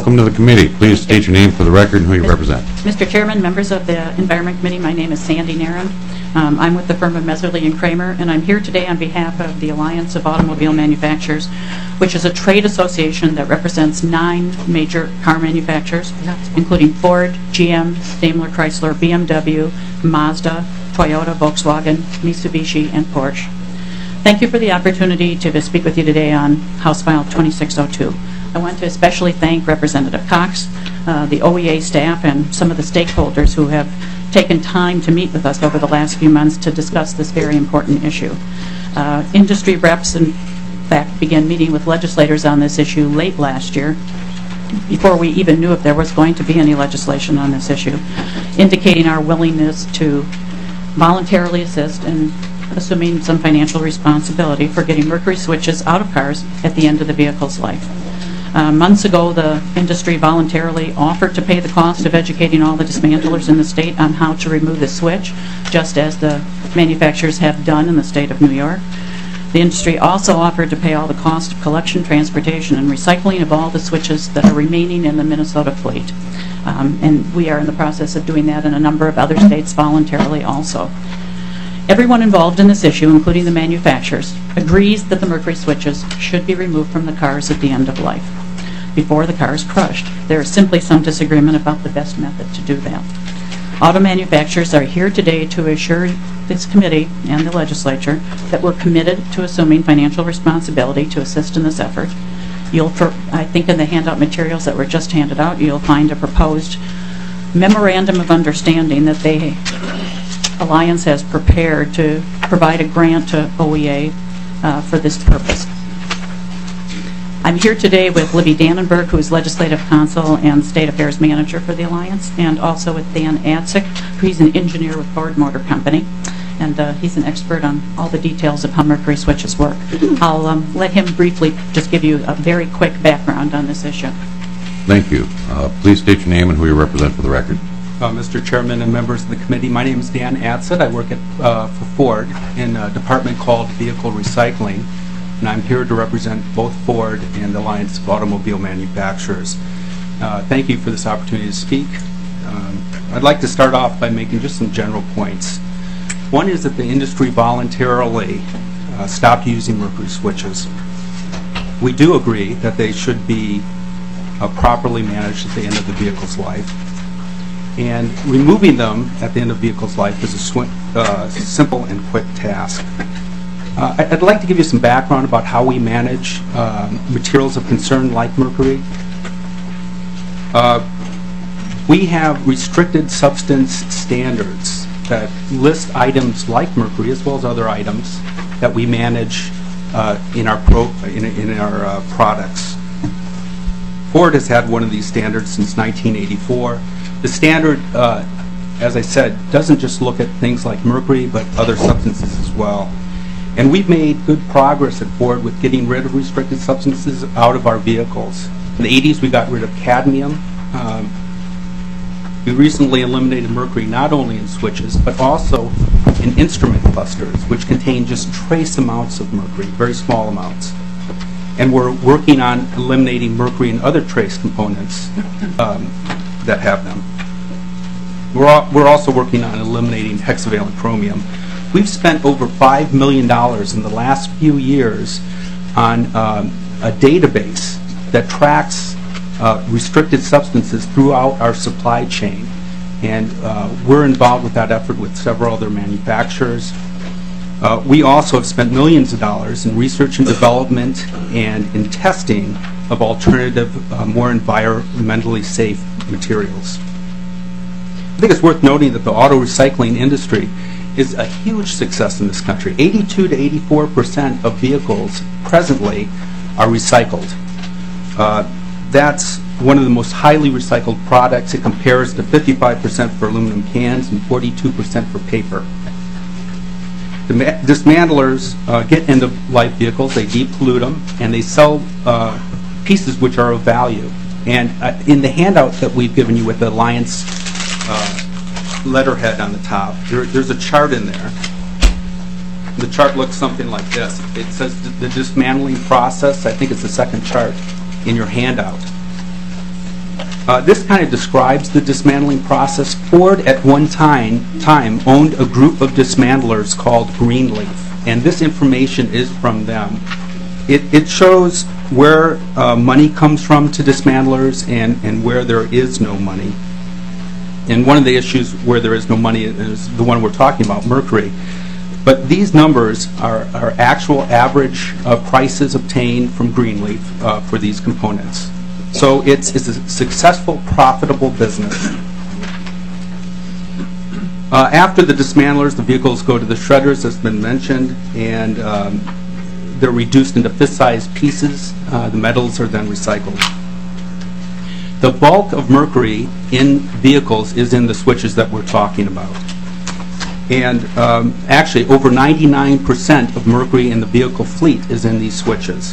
welcome to the committee. Please state your name for the record and who you represent. Mister Chairman, members of the Environment Committee, my name is Sandy Naran. Um, I'm with the firm of Messerly and Kramer, and I'm here today on behalf of the Alliance of Automobile Manufacturers, which is a trade association that represents nine major car manufacturers, including Ford, G M, Daimler Chrysler, B M W, Mazda, Toyota, Volkswagen, Mitsubishi, and Porsche. Thank you for the opportunity to speak with you today on House File twenty-six oh two. I want to especially thank Representative Cox, uh, the O E A staff, and some of the stakeholders who have taken time to meet with us over the last few months to discuss this very important issue. Uh, industry reps, in fact, began meeting with legislators on this issue late last year, before we even knew if there was going to be any legislation on this issue, indicating our willingness to voluntarily assist in assuming some financial responsibility for getting mercury switches out of cars at the end of the vehicle's life. Uh, months ago, the industry voluntarily offered to pay the cost of educating all the dismantlers in the state on how to remove the switch, just as the manufacturers have done in the state of New York. The industry also offered to pay all the cost of collection, transportation, and recycling of all the switches that are remaining in the Minnesota fleet. Um, and we are in the process of doing that in a number of other states voluntarily also. Everyone involved in this issue, including the manufacturers, agrees that the mercury switches should be removed from the cars at the end of life, before the car is crushed. There is simply some disagreement about the best method to do that. Auto manufacturers are here today to assure this committee and the legislature that we're committed to assuming financial responsibility to assist in this effort. You'll, I think in the handout materials that were just handed out, you'll find a proposed memorandum of understanding that the Alliance has prepared to provide a grant to O E A uh, for this purpose. I'm here today with Libby Dannenberg, who is Legislative Counsel and State Affairs Manager for the Alliance, and also with Dan Adsick, who is an engineer with Ford Motor Company, and uh, he's an expert on all the details of how mercury switches work. I'll um, let him briefly just give you a very quick background on this issue. Thank you. Uh, please state your name and who you represent for the record. Uh, Mister Chairman and members of the committee, my name is Dan Adsick. I work at, uh, for Ford in a department called Vehicle Recycling, and I'm here to represent both Ford and the Alliance of Automobile Manufacturers. Uh, thank you for this opportunity to speak. Um, I'd like to start off by making just some general points. One is that the industry voluntarily uh, stopped using mercury switches. We do agree that they should be uh, properly managed at the end of the vehicle's life. And removing them at the end of the vehicle's life is a sw uh, simple and quick task. Uh, I'd like to give you some background about how we manage uh, materials of concern like mercury. Uh, we have restricted substance standards that list items like mercury as well as other items that we manage uh, in our, pro in, in our uh, products. Ford has had one of these standards since nineteen eighty-four. The standard, uh, as I said, doesn't just look at things like mercury, but other substances as well. And we've made good progress at Ford with getting rid of restricted substances out of our vehicles. In the eighties, we got rid of cadmium. Um, we recently eliminated mercury not only in switches, but also in instrument clusters, which contain just trace amounts of mercury, very small amounts. And we're working on eliminating mercury in other trace components um, that have them. We're, al we're also working on eliminating hexavalent chromium. We've spent over five million dollars in the last few years on um, a database that tracks uh, restricted substances throughout our supply chain. And uh, we're involved with that effort with several other manufacturers. Uh, we also have spent millions of dollars in research and development and in testing of alternative, uh, more environmentally safe materials. I think it's worth noting that the auto recycling industry is a huge success in this country. eighty-two to eighty-four percent of vehicles presently are recycled. Uh, that's one of the most highly recycled products. It compares to fifty-five percent for aluminum cans and forty-two percent for paper. The dismantlers uh, get end-of-life vehicles, they depollute them, and they sell uh, pieces which are of value. And uh, in the handout that we've given you with the Alliance uh, letterhead on the top, there, there's a chart in there. The chart looks something like this. It says the dismantling process. I think it's the second chart in your handout. Uh, this kind of describes the dismantling process. Ford at one time, time owned a group of dismantlers called Greenleaf, and this information is from them. It, it shows where uh, money comes from to dismantlers and, and where there is no money. And one of the issues where there is no money is the one we're talking about, Mercury. But these numbers are, are actual average uh, prices obtained from Greenleaf uh, for these components. So it's, it's a successful, profitable business. Uh, after the dismantlers, the vehicles go to the shredders, as has been mentioned, and um, they're reduced into fist-sized pieces. Uh, the metals are then recycled. The bulk of mercury in vehicles is in the switches that we're talking about. And um, actually, over ninety-nine percent of mercury in the vehicle fleet is in these switches.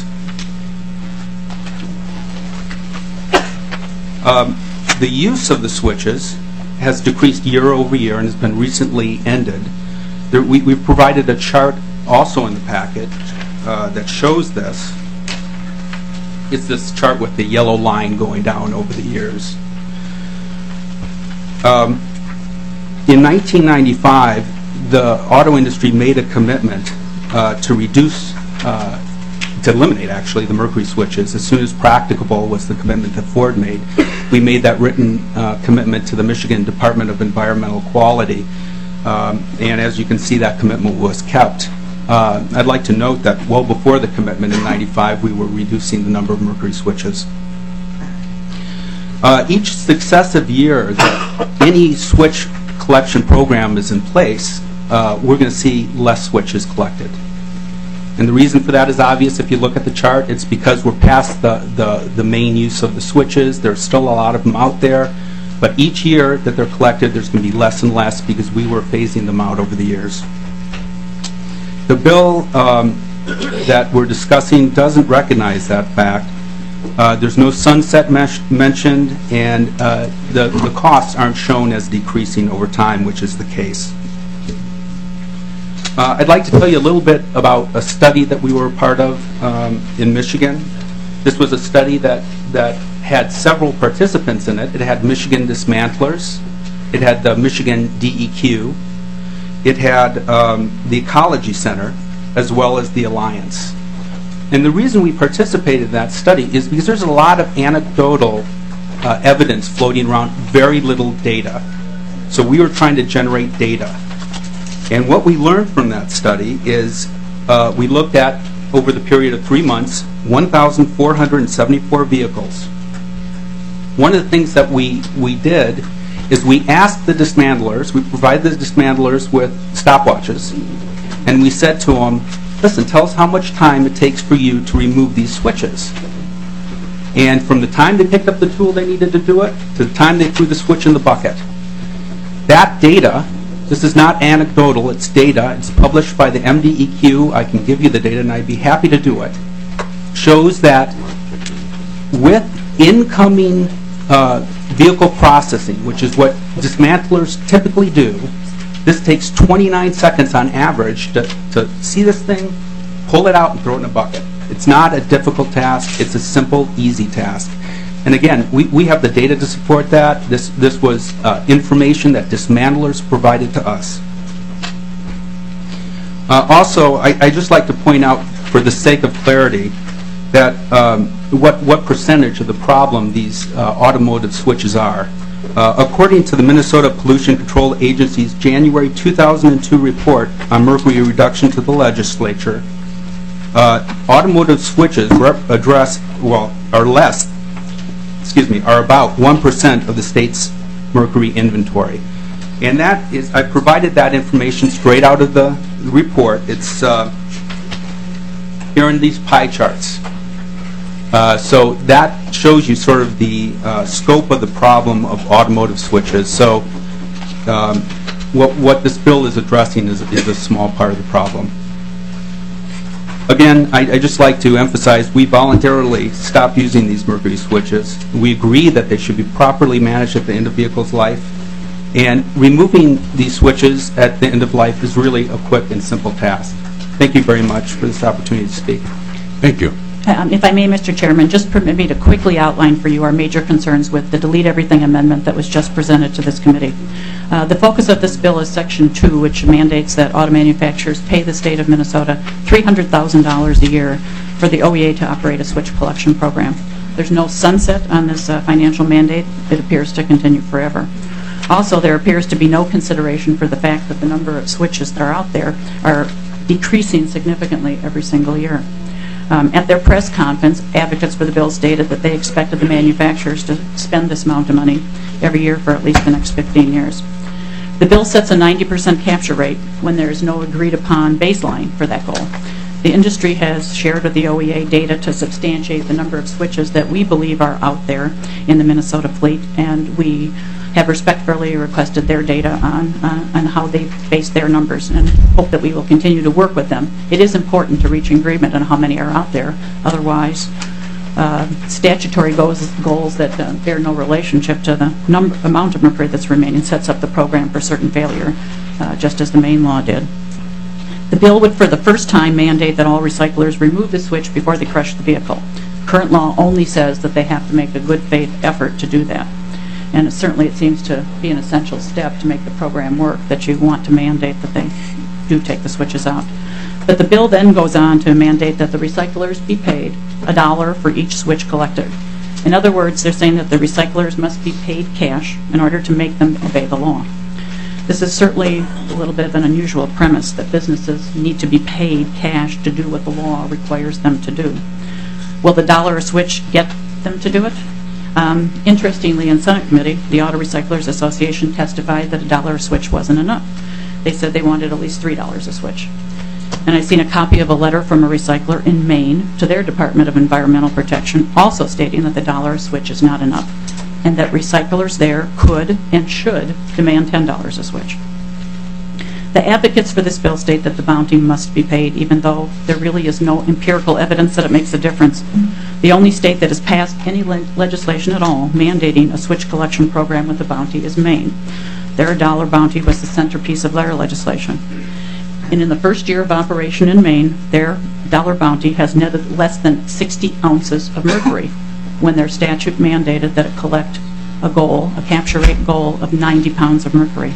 Um, the use of the switches has decreased year over year and has been recently ended. There, we, we provided a chart also in the packet uh, that shows this. It's this chart with the yellow line going down over the years. Um, in nineteen ninety-five, the auto industry made a commitment uh, to reduce, uh, to eliminate actually the mercury switches as soon as practicable was the commitment that Ford made. We made that written uh, commitment to the Michigan Department of Environmental Quality, um, and as you can see, that commitment was kept. Uh, I'd like to note that well before the commitment in ninety-five, we were reducing the number of mercury switches. Uh, each successive year that any switch collection program is in place, uh, we're going to see less switches collected. And the reason for that is obvious. If you look at the chart, it's because we're past the, the, the main use of the switches. There's still a lot of them out there, but each year that they're collected, there's going to be less and less because we were phasing them out over the years. The bill um, that we're discussing doesn't recognize that fact. Uh, there's no sunset mesh mentioned, and uh, the, the costs aren't shown as decreasing over time, which is the case. Uh, I'd like to tell you a little bit about a study that we were a part of um, in Michigan. This was a study that, that had several participants in it. It had Michigan dismantlers. It had the Michigan D E Q. It had um, the Ecology Center, as well as the Alliance. And the reason we participated in that study is because there's a lot of anecdotal uh, evidence floating around, very little data. So we were trying to generate data. And what we learned from that study is uh, we looked at, over the period of three months, one thousand four hundred seventy-four vehicles. One of the things that we, we did is we asked the dismantlers, we provided the dismantlers with stopwatches, and we said to them, listen, tell us how much time it takes for you to remove these switches. And from the time they picked up the tool they needed to do it to the time they threw the switch in the bucket. That data, this is not anecdotal, it's data, it's published by the M D E Q, I can give you the data and I'd be happy to do it, shows that with incoming uh, vehicle processing, which is what dismantlers typically do, this takes twenty-nine seconds on average to, to see this thing, pull it out, and throw it in a bucket. It's not a difficult task. It's a simple, easy task. And again, we, we have the data to support that. This, this was uh, information that dismantlers provided to us. Uh, also, I, I just like to point out, for the sake of clarity, that um, what, what percentage of the problem these uh, automotive switches are. Uh, according to the Minnesota Pollution Control Agency's January two thousand two report on mercury reduction to the legislature, uh, automotive switches address, well, are less, excuse me, are about one percent of the state's mercury inventory. And that is, I provided that information straight out of the report. It's uh, here in these pie charts. Uh, so that shows you sort of the uh, scope of the problem of automotive switches. So um, what, what this bill is addressing is, is a small part of the problem. Again, I, I just like to emphasize we voluntarily stopped using these mercury switches. We agree that they should be properly managed at the end of vehicle's life. And removing these switches at the end of life is really a quick and simple task. Thank you very much for this opportunity to speak. Thank you. Um, If I may, Mister Chairman, just permit me to quickly outline for you our major concerns with the Delete Everything amendment that was just presented to this committee. Uh, The focus of this bill is Section two, which mandates that auto manufacturers pay the state of Minnesota three hundred thousand dollars a year for the O E A to operate a switch collection program. There's no sunset on this uh, financial mandate. It appears to continue forever. Also, there appears to be no consideration for the fact that the number of switches that are out there are decreasing significantly every single year. Um, at their press conference, advocates for the bill stated that they expected the manufacturers to spend this amount of money every year for at least the next fifteen years. The bill sets a ninety percent capture rate when there is no agreed-upon baseline for that goal. The industry has shared with the O E A data to substantiate the number of switches that we believe are out there in the Minnesota fleet, and we have respectfully requested their data on, uh, on how they base their numbers, and hope that we will continue to work with them. It is important to reach agreement on how many are out there. Otherwise, uh, statutory goals, goals that uh, bear no relationship to the number, amount of mercury that's remaining sets up the program for certain failure, uh, just as the Maine law did. The bill would for the first time mandate that all recyclers remove the switch before they crush the vehicle. Current law only says that they have to make a good faith effort to do that. And certainly it seems to be an essential step to make the program work that you want to mandate that they do take the switches out. But the bill then goes on to mandate that the recyclers be paid a dollar for each switch collected. In other words, they're saying that the recyclers must be paid cash in order to make them obey the law. This is certainly a little bit of an unusual premise that businesses need to be paid cash to do what the law requires them to do. Will the dollar a switch get them to do it? Um, interestingly, in Senate committee, the Auto Recyclers Association testified that a dollar a switch wasn't enough. They said they wanted at least three dollars a switch. And I've seen a copy of a letter from a recycler in Maine to their Department of Environmental Protection also stating that the dollar a switch is not enough, and that recyclers there could and should demand ten dollars a switch. The advocates for this bill state that the bounty must be paid, even though there really is no empirical evidence that it makes a difference. The only state that has passed any le legislation at all mandating a switch collection program with a bounty is Maine. Their dollar bounty was the centerpiece of their legislation. And in the first year of operation in Maine, their dollar bounty has netted less than sixty ounces of mercury, when their statute mandated that it collect a goal, a capture rate goal of ninety pounds of mercury.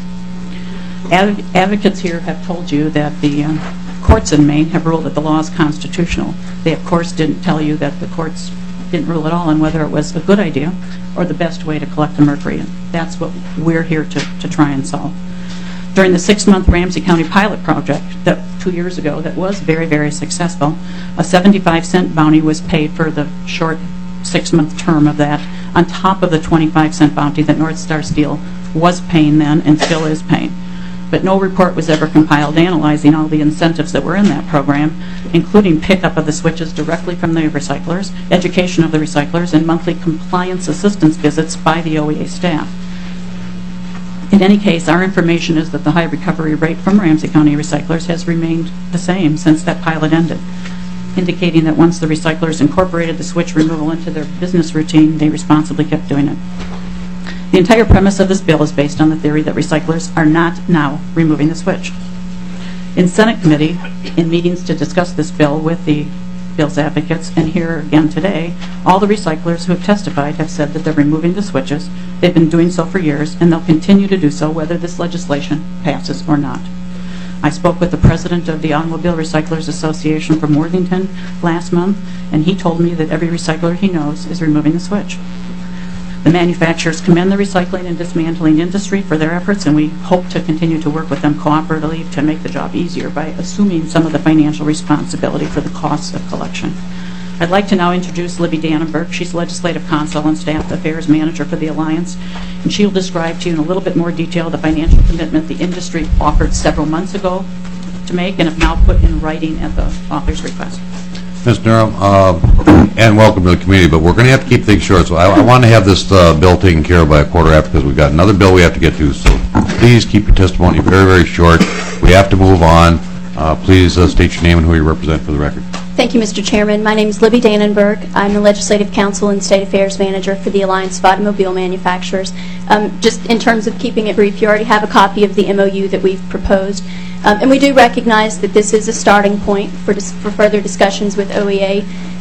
Ad advocates here have told you that the uh, courts in Maine have ruled that the law is constitutional. They, of course, didn't tell you that the courts didn't rule at all on whether it was a good idea or the best way to collect the mercury. And that's what we're here to, to try and solve. During the six-month Ramsey County pilot project that two years ago that was very, very successful, a seventy-five cent bounty was paid for the short six-month term of that, on top of the twenty-five cent bounty that North Star Steel was paying then and still is paying. But no report was ever compiled analyzing all the incentives that were in that program, including pickup of the switches directly from the recyclers, education of the recyclers, and monthly compliance assistance visits by the O E A staff. In any case, our information is that the high recovery rate from Ramsey County recyclers has remained the same since that pilot ended, indicating that once the recyclers incorporated the switch removal into their business routine, they responsibly kept doing it. The entire premise of this bill is based on the theory that recyclers are not now removing the switch. In Senate committee, in meetings to discuss this bill with the bill's advocates, and here again today, all the recyclers who have testified have said that they're removing the switches. They've been doing so for years, and they'll continue to do so whether this legislation passes or not. I spoke with the president of the Automobile Recyclers Association from Worthington last month, and he told me that every recycler he knows is removing the switch. The manufacturers commend the recycling and dismantling industry for their efforts, and we hope to continue to work with them cooperatively to make the job easier by assuming some of the financial responsibility for the costs of collection. I'd like to now introduce Libby Dannenberg. She's Legislative Counsel and Staff Affairs Manager for the Alliance, and she'll describe to you in a little bit more detail the financial commitment the industry offered several months ago to make and have now put in writing at the author's request. Miz Durham, uh, and welcome to the committee, but we're going to have to keep things short, so I, I want to have this uh, bill taken care of by a quarter after, because we've got another bill we have to get to, so please keep your testimony very, very short. We have to move on. Uh, please uh, state your name and who you represent for the record. Thank you, Mister Chairman. My name is Libby Dannenberg. I'm the Legislative Counsel and State Affairs Manager for the Alliance of Automobile Manufacturers. Um, just in terms of keeping it brief, you already have a copy of the M O U that we've proposed. Um, and we do recognize that this is a starting point for, dis for further discussions with O E A.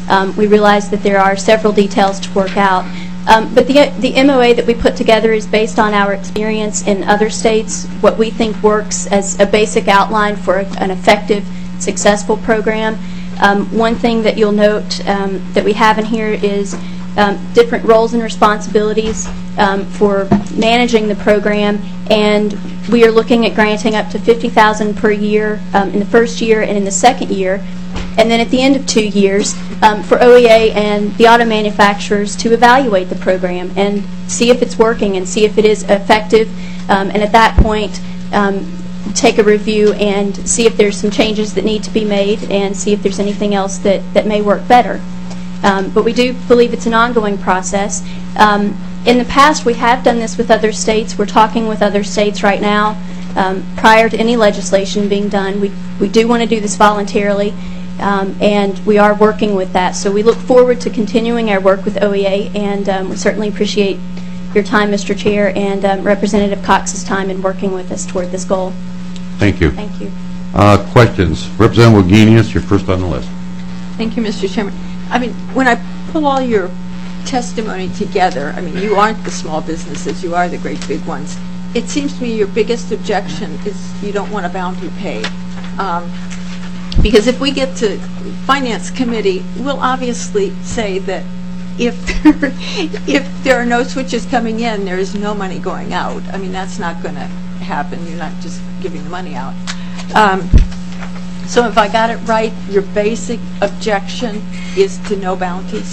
Um, we realize that there are several details to work out. Um, but the, the M O A that we put together is based on our experience in other states, what we think works as a basic outline for a, an effective, successful program. Um, one thing that you'll note um, that we have in here is um, different roles and responsibilities um, for managing the program, and we are looking at granting up to fifty thousand dollars per year um, in the first year and in the second year, and then at the end of two years um, for O E A and the auto manufacturers to evaluate the program and see if it's working and see if it is effective, um, and at that point um, take a review and see if there's some changes that need to be made and see if there's anything else that, that may work better. Um, but we do believe it's an ongoing process. Um, in the past, we have done this with other states. We're talking with other states right now. Um, prior to any legislation being done, we, we do want to do this voluntarily, um, and we are working with that. So we look forward to continuing our work with O E A, and um, we certainly appreciate your time, Mister Chair, and um, Representative Cox's time in working with us toward this goal. Thank you. Thank you. Uh, questions? Representative Wagenius, you're first on the list. Thank you, Mister Chairman. I mean, when I pull all your testimony together, I mean, you aren't the small businesses, you are the great big ones. It seems to me your biggest objection is you don't want a bounty paid. Um, because if we get to Finance Committee, we'll obviously say that if there, if there are no switches coming in, there is no money going out. I mean, that's not going to happen. You're not just giving the money out. Um, so if I got it right, your basic objection is to no bounties?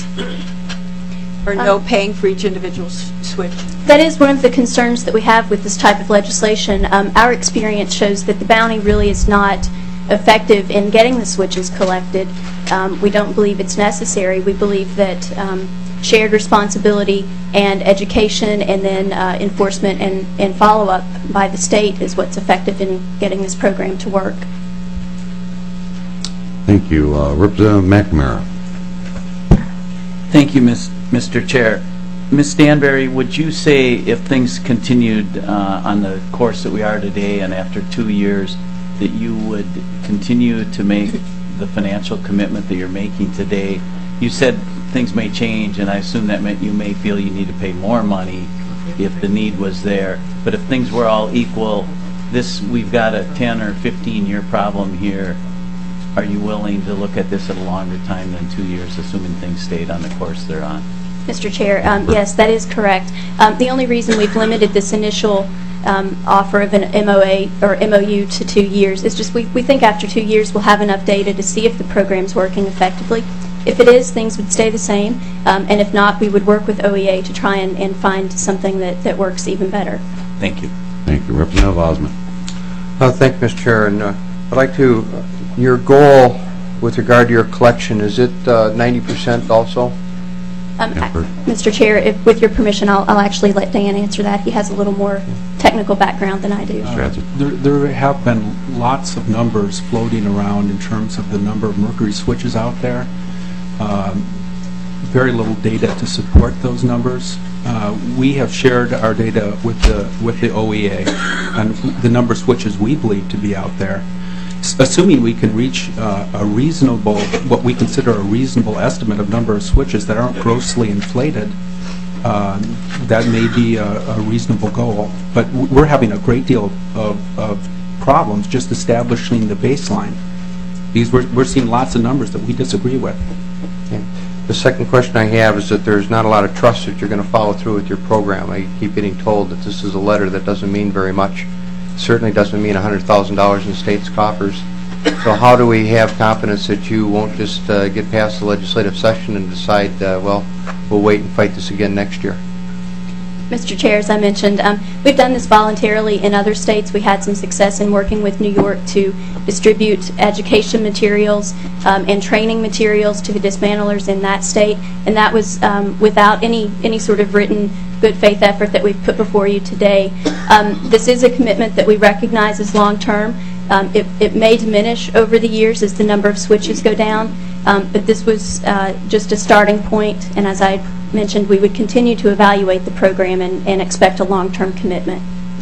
Or no Um, paying for each individual s- switch? That is one of the concerns that we have with this type of legislation. Um, our experience shows that the bounty really is not effective in getting the switches collected. Um, we don't believe it's necessary. We believe that um, shared responsibility and education and then uh, enforcement and, and follow-up by the state is what's effective in getting this program to work. Thank you. Uh, Representative McNamara. Thank you, Miz Mister Chair. Miz Stanberry, would you say if things continued uh, on the course that we are today and after two years, that you would continue to make the financial commitment that you're making today? You said things may change, and I assume that meant you may feel you need to pay more money if the need was there. But if things were all equal, this we've got a ten or fifteen year problem here. Are you willing to look at this at a longer time than two years, assuming things stayed on the course they're on? Mister Chair, um, yes, that is correct. Um, the only reason we've limited this initial um, offer of an M O A or M O U to two years is just we, we think after two years we'll have enough data to see if the program's working effectively. If it is, things would stay the same, um, and if not, we would work with O E A to try and, and find something that, that works even better. Thank you. Thank you. Representative Osmond. Uh, thank you, Mister Chair. And uh, I'd like to, uh, your goal with regard to your collection, is it uh, ninety percent also? Um, I, Mister Chair, if, with your permission, I'll, I'll actually let Dan answer that. He has a little more technical background than I do. Uh, there, there have been lots of numbers floating around in terms of the number of Mercury switches out there. Um, very little data to support those numbers. Uh, we have shared our data with the with the O E A and the number of switches we believe to be out there. S assuming we can reach uh, a reasonable, what we consider a reasonable estimate of number of switches that aren't grossly inflated, um, that may be a, a reasonable goal. But w we're having a great deal of, of problems just establishing the baseline. Because we're, we're seeing lots of numbers that we disagree with. Okay. The second question I have is that there's not a lot of trust that you're going to follow through with your program. I keep getting told that this is a letter that doesn't mean very much. Certainly doesn't mean one hundred thousand dollars in the state's coffers. So how do we have confidence that you won't just uh, get past the legislative session and decide, uh, well, we'll wait and fight this again next year? Mister Chair, as I mentioned, um, we've done this voluntarily in other states. We had some success in working with New York to distribute education materials um, and training materials to the dismantlers in that state, and that was um, without any, any sort of written good faith effort that we've put before you today. Um, this is a commitment that we recognize as long-term. Um, it, it may diminish over the years as the number of switches go down, um, but this was uh, just a starting point, and as I mentioned, we would continue to evaluate the program and, and expect a long-term commitment.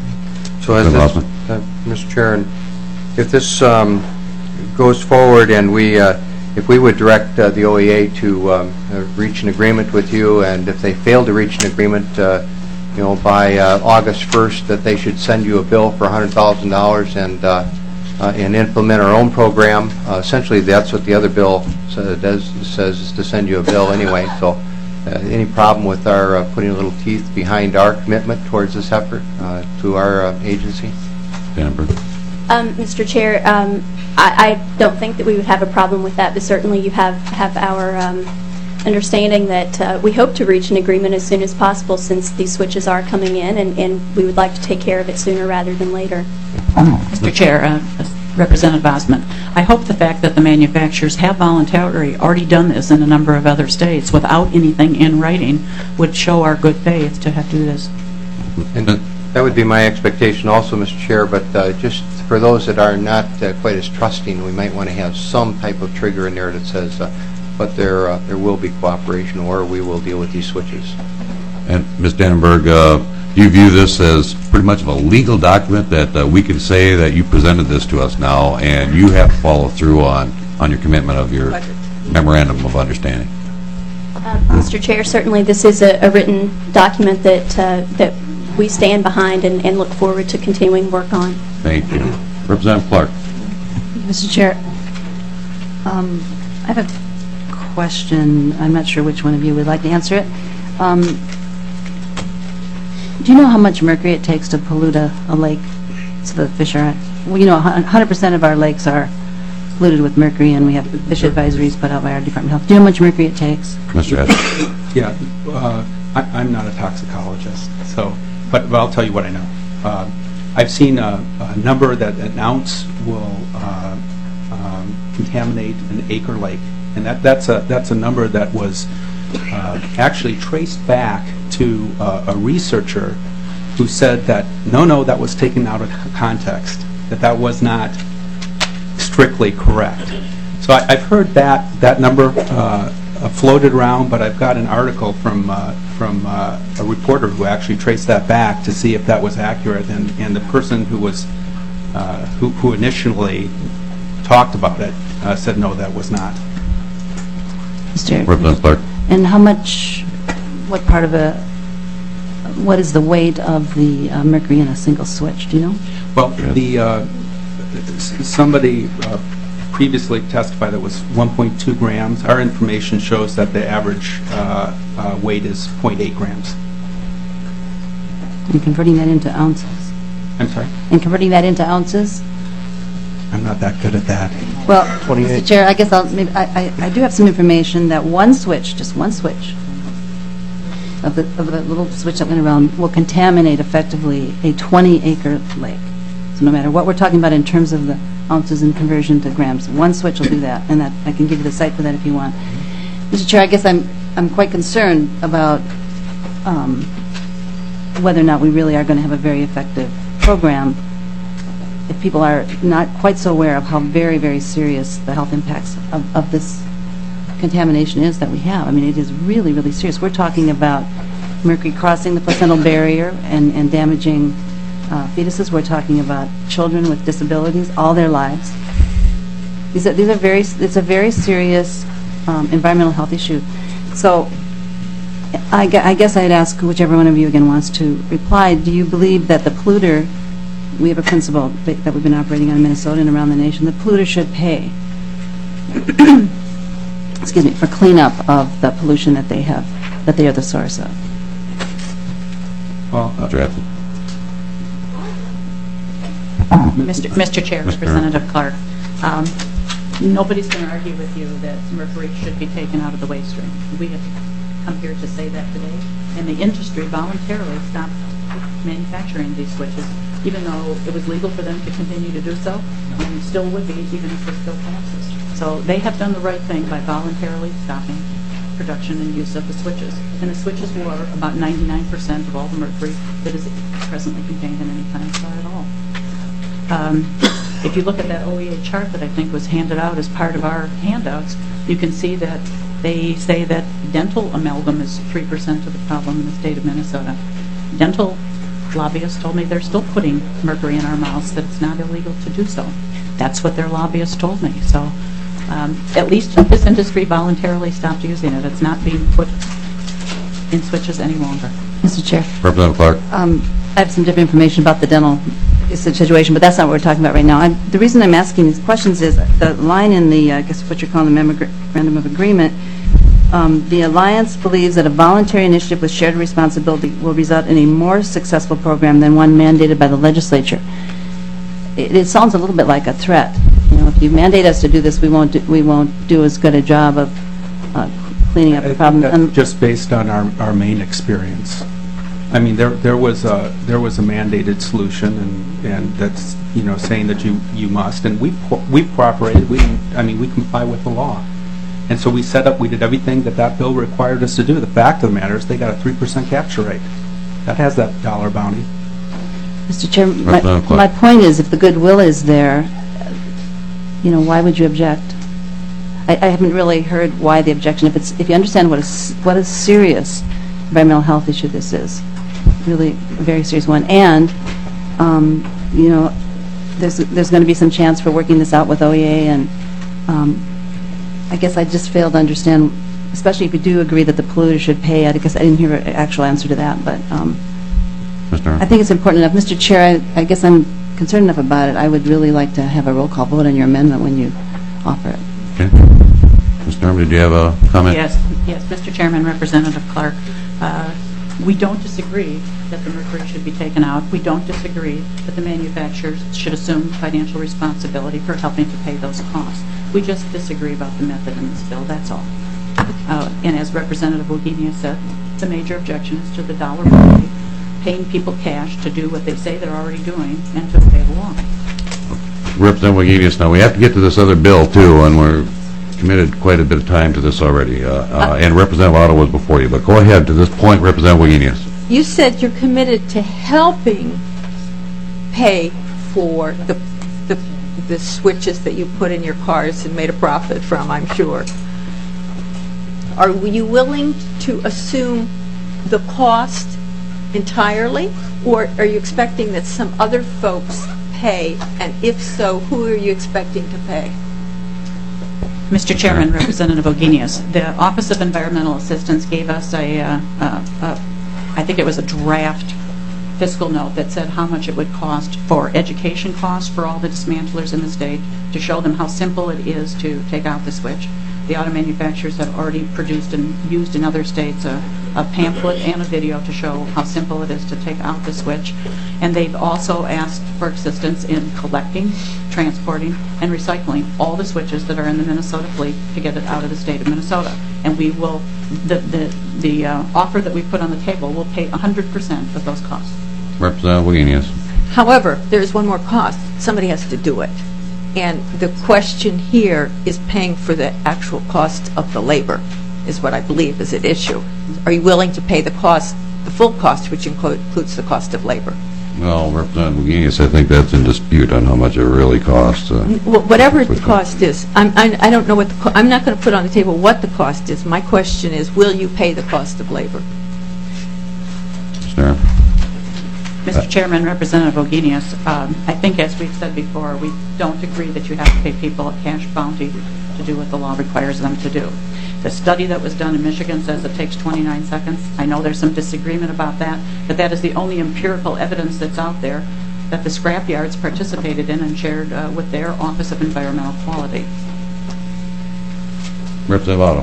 So as this, uh, Mister Chair, and if this um, goes forward and we uh, if we would direct uh, the O E A to um, uh, reach an agreement with you, and if they fail to reach an agreement, uh, you know, by uh, August first, that they should send you a bill for one hundred thousand dollars and uh, uh, and implement our own program. Uh, essentially, that's what the other bill sa- does says is to send you a bill anyway. So, uh, any problem with our uh, putting a little teeth behind our commitment towards this effort uh, to our uh, agency? Dannenberg. Um, Mister Chair, um, I, I don't think that we would have a problem with that, but certainly you have, have our um, understanding that uh, we hope to reach an agreement as soon as possible, since these switches are coming in, and, and we would like to take care of it sooner rather than later. Mister Chair, uh, Representative Osmond, I hope the fact that the manufacturers have voluntarily already done this in a number of other states without anything in writing would show our good faith to have to do this. And that would be my expectation also, Mister Chair, but uh, just for those that are not uh, quite as trusting, we might want to have some type of trigger in there that says, uh, but there uh, there will be cooperation, or we will deal with these switches. And Miz Dannenberg, uh, you view this as pretty much of a legal document that uh, we can say that you presented this to us now, and you have to follow through on, on your commitment of your memorandum of understanding. Uh, Mister Chair, certainly this is a, a written document that uh, that we stand behind and, and look forward to continuing work on. Thank you. Representative Clark. Mister Chair, um, I have a question. I'm not sure which one of you would like to answer it. Um, do you know how much mercury it takes to pollute a, a lake so the fish are? Well, you know, one hundred percent of our lakes are polluted with mercury, and we have fish advisories put out by our Department of Health. Do you know how much mercury it takes? Mister Edwards. Yeah, uh, I, I'm not a toxicologist, so, but, but I'll tell you what I know. Uh, I've seen a, a number that an ounce will uh, um, contaminate an acre lake, and that, that's a that's a number that was uh, actually traced back to uh, a researcher who said that no, no, that was taken out of context, that that was not strictly correct. So I, I've heard that that number uh, floated around, but I've got an article from uh, from uh, a reporter who actually traced that back to see if that was accurate, and, and the person who was uh, who, who initially talked about it uh, said no, that was not. Mister Representative Clark. And how much, what part of a, what is the weight of the uh, mercury in a single switch? Do you know? Well, the uh, s- somebody uh, previously testified that was one point two grams. Our information shows that the average uh, uh, weight is zero point eight grams. And converting that into ounces? I'm sorry? And converting that into ounces? I'm not that good at that. Well, Mister Chair, I guess I'll, maybe, I, I, I do have some information that one switch, just one switch, of the, of the little switch that went around will contaminate effectively a twenty acre lake. So no matter what we're talking about in terms of the ounces and conversion to grams, one switch will do that, and that I can give you the site for that if you want. Mister Chair, I guess I'm I'm quite concerned about um, whether or not we really are going to have a very effective program if people are not quite so aware of how very, very serious the health impacts of, of this contamination is that we have. I mean, it is really, really serious. We're talking about mercury crossing the placental barrier and, and damaging uh, fetuses. We're talking about children with disabilities all their lives. These are, these are very, it's a very serious um, environmental health issue. So I, gu- I guess I'd ask whichever one of you again wants to reply, do you believe that the polluter, we have a principle that that we've been operating on in Minnesota and around the nation, the polluter should pay excuse me, for cleanup of the pollution that they have, that they are the source of? Well, uh, Drafted. Mister Mister Chair, Representative Clark, um, nobody's going to argue with you that mercury should be taken out of the waste stream. We have come here to say that today, and the industry voluntarily stopped manufacturing these switches, even though it was legal for them to continue to do so, and still would be even if this bill passes. So they have done the right thing by voluntarily stopping production and use of the switches. And the switches were about ninety-nine percent of all the mercury that is presently contained in any plant soil at all. Um, if you look at that O E A chart that I think was handed out as part of our handouts, you can see that they say that dental amalgam is three percent of the problem in the state of Minnesota. Dental lobbyists told me they're still putting mercury in our mouths, that it's not illegal to do so. That's what their lobbyists told me. So Um, At least this industry voluntarily stopped using it. It's not being put in switches any longer. Mister Chair. Representative Clark. Um, I have some different information about the dental situation, but that's not what we're talking about right now. I'm, the reason I'm asking these questions is the line in the, uh, I guess what you're calling the memorandum of agreement, um, the Alliance believes that a voluntary initiative with shared responsibility will result in a more successful program than one mandated by the legislature. It, it sounds a little bit like a threat. You know, if you mandate us to do this, we won't do, we won't do as good a job of uh, cleaning up the problem. That's just based on our, our main experience. I mean, there there was a there was a mandated solution, and and that's, you know, saying that you you must, and we we cooperated. We I mean we comply with the law, and so we set up. We did everything that that bill required us to do. The fact of the matter is, they got a three percent capture rate. That has that dollar bounty. Mister Chair, my, my point is, if the goodwill is there, you know, why would you object? I, I haven't really heard why the objection. If it's if you understand what is what a serious environmental health issue this is, really a very serious one, and um, you know, there's there's going to be some chance for working this out with O E A, and um, I guess I just failed to understand, especially if you do agree that the polluter should pay. I guess I didn't hear an actual answer to that, but um, I think it's important enough. Mister Chair, I, I guess I'm concerned enough about it. I would really like to have a roll call vote on your amendment when you offer it. Okay. Miz Norman, did you have a comment? Yes, yes, Mister Chairman, Representative Clark. Uh, we don't disagree that the mercury should be taken out. We don't disagree that the manufacturers should assume financial responsibility for helping to pay those costs. We just disagree about the method in this bill, that's all. Uh, and as Representative Wagenia said, the major objection is to the dollar bounty, paying people cash to do what they say they're already doing and to obey the law. Representative Wagenius, now we have to get to this other bill too, and we're committed quite a bit of time to this already. Uh, uh, and Representative Otto was before you, but go ahead to this point, Representative Wagenius. You said you're committed to helping pay for the, the the switches that you put in your cars and made a profit from, I'm sure. Are you willing to assume the cost entirely, or are you expecting that some other folks pay, and if so, who are you expecting to pay? Mister Chairman, Representative Ogenius, the Office of Environmental Assistance gave us a, uh, uh, uh, I think it was a draft fiscal note that said how much it would cost for education costs for all the dismantlers in the state, to show them how simple it is to take out the switch. The auto manufacturers have already produced and used in other states a, a pamphlet and a video to show how simple it is to take out the switch. And they've also asked for assistance in collecting, transporting, and recycling all the switches that are in the Minnesota fleet to get it out of the state of Minnesota. And we will, the, the, the uh, offer that we put on the table will pay one hundred percent of those costs. Representative Wagenius. However, there's one more cost. Somebody has to do it. And the question here is paying for the actual cost of the labor, is what I believe is at issue. Are you willing to pay the cost, the full cost, which includes the cost of labor? Well, Representative Wagenius, I think that's in dispute on how much it really costs. Uh, well, whatever the cost is, I'm, I, I don't know what the co I'm not going to put on the table what the cost is. My question is, will you pay the cost of labor? Sir. Mister Chairman, Representative Ogenius, um, I think as we've said before, we don't agree that you have to pay people a cash bounty to do what the law requires them to do. The study that was done in Michigan says it takes twenty-nine seconds. I know there's some disagreement about that, but that is the only empirical evidence that's out there that the scrapyards participated in and shared uh, with their Office of Environmental Quality. Representative Otto.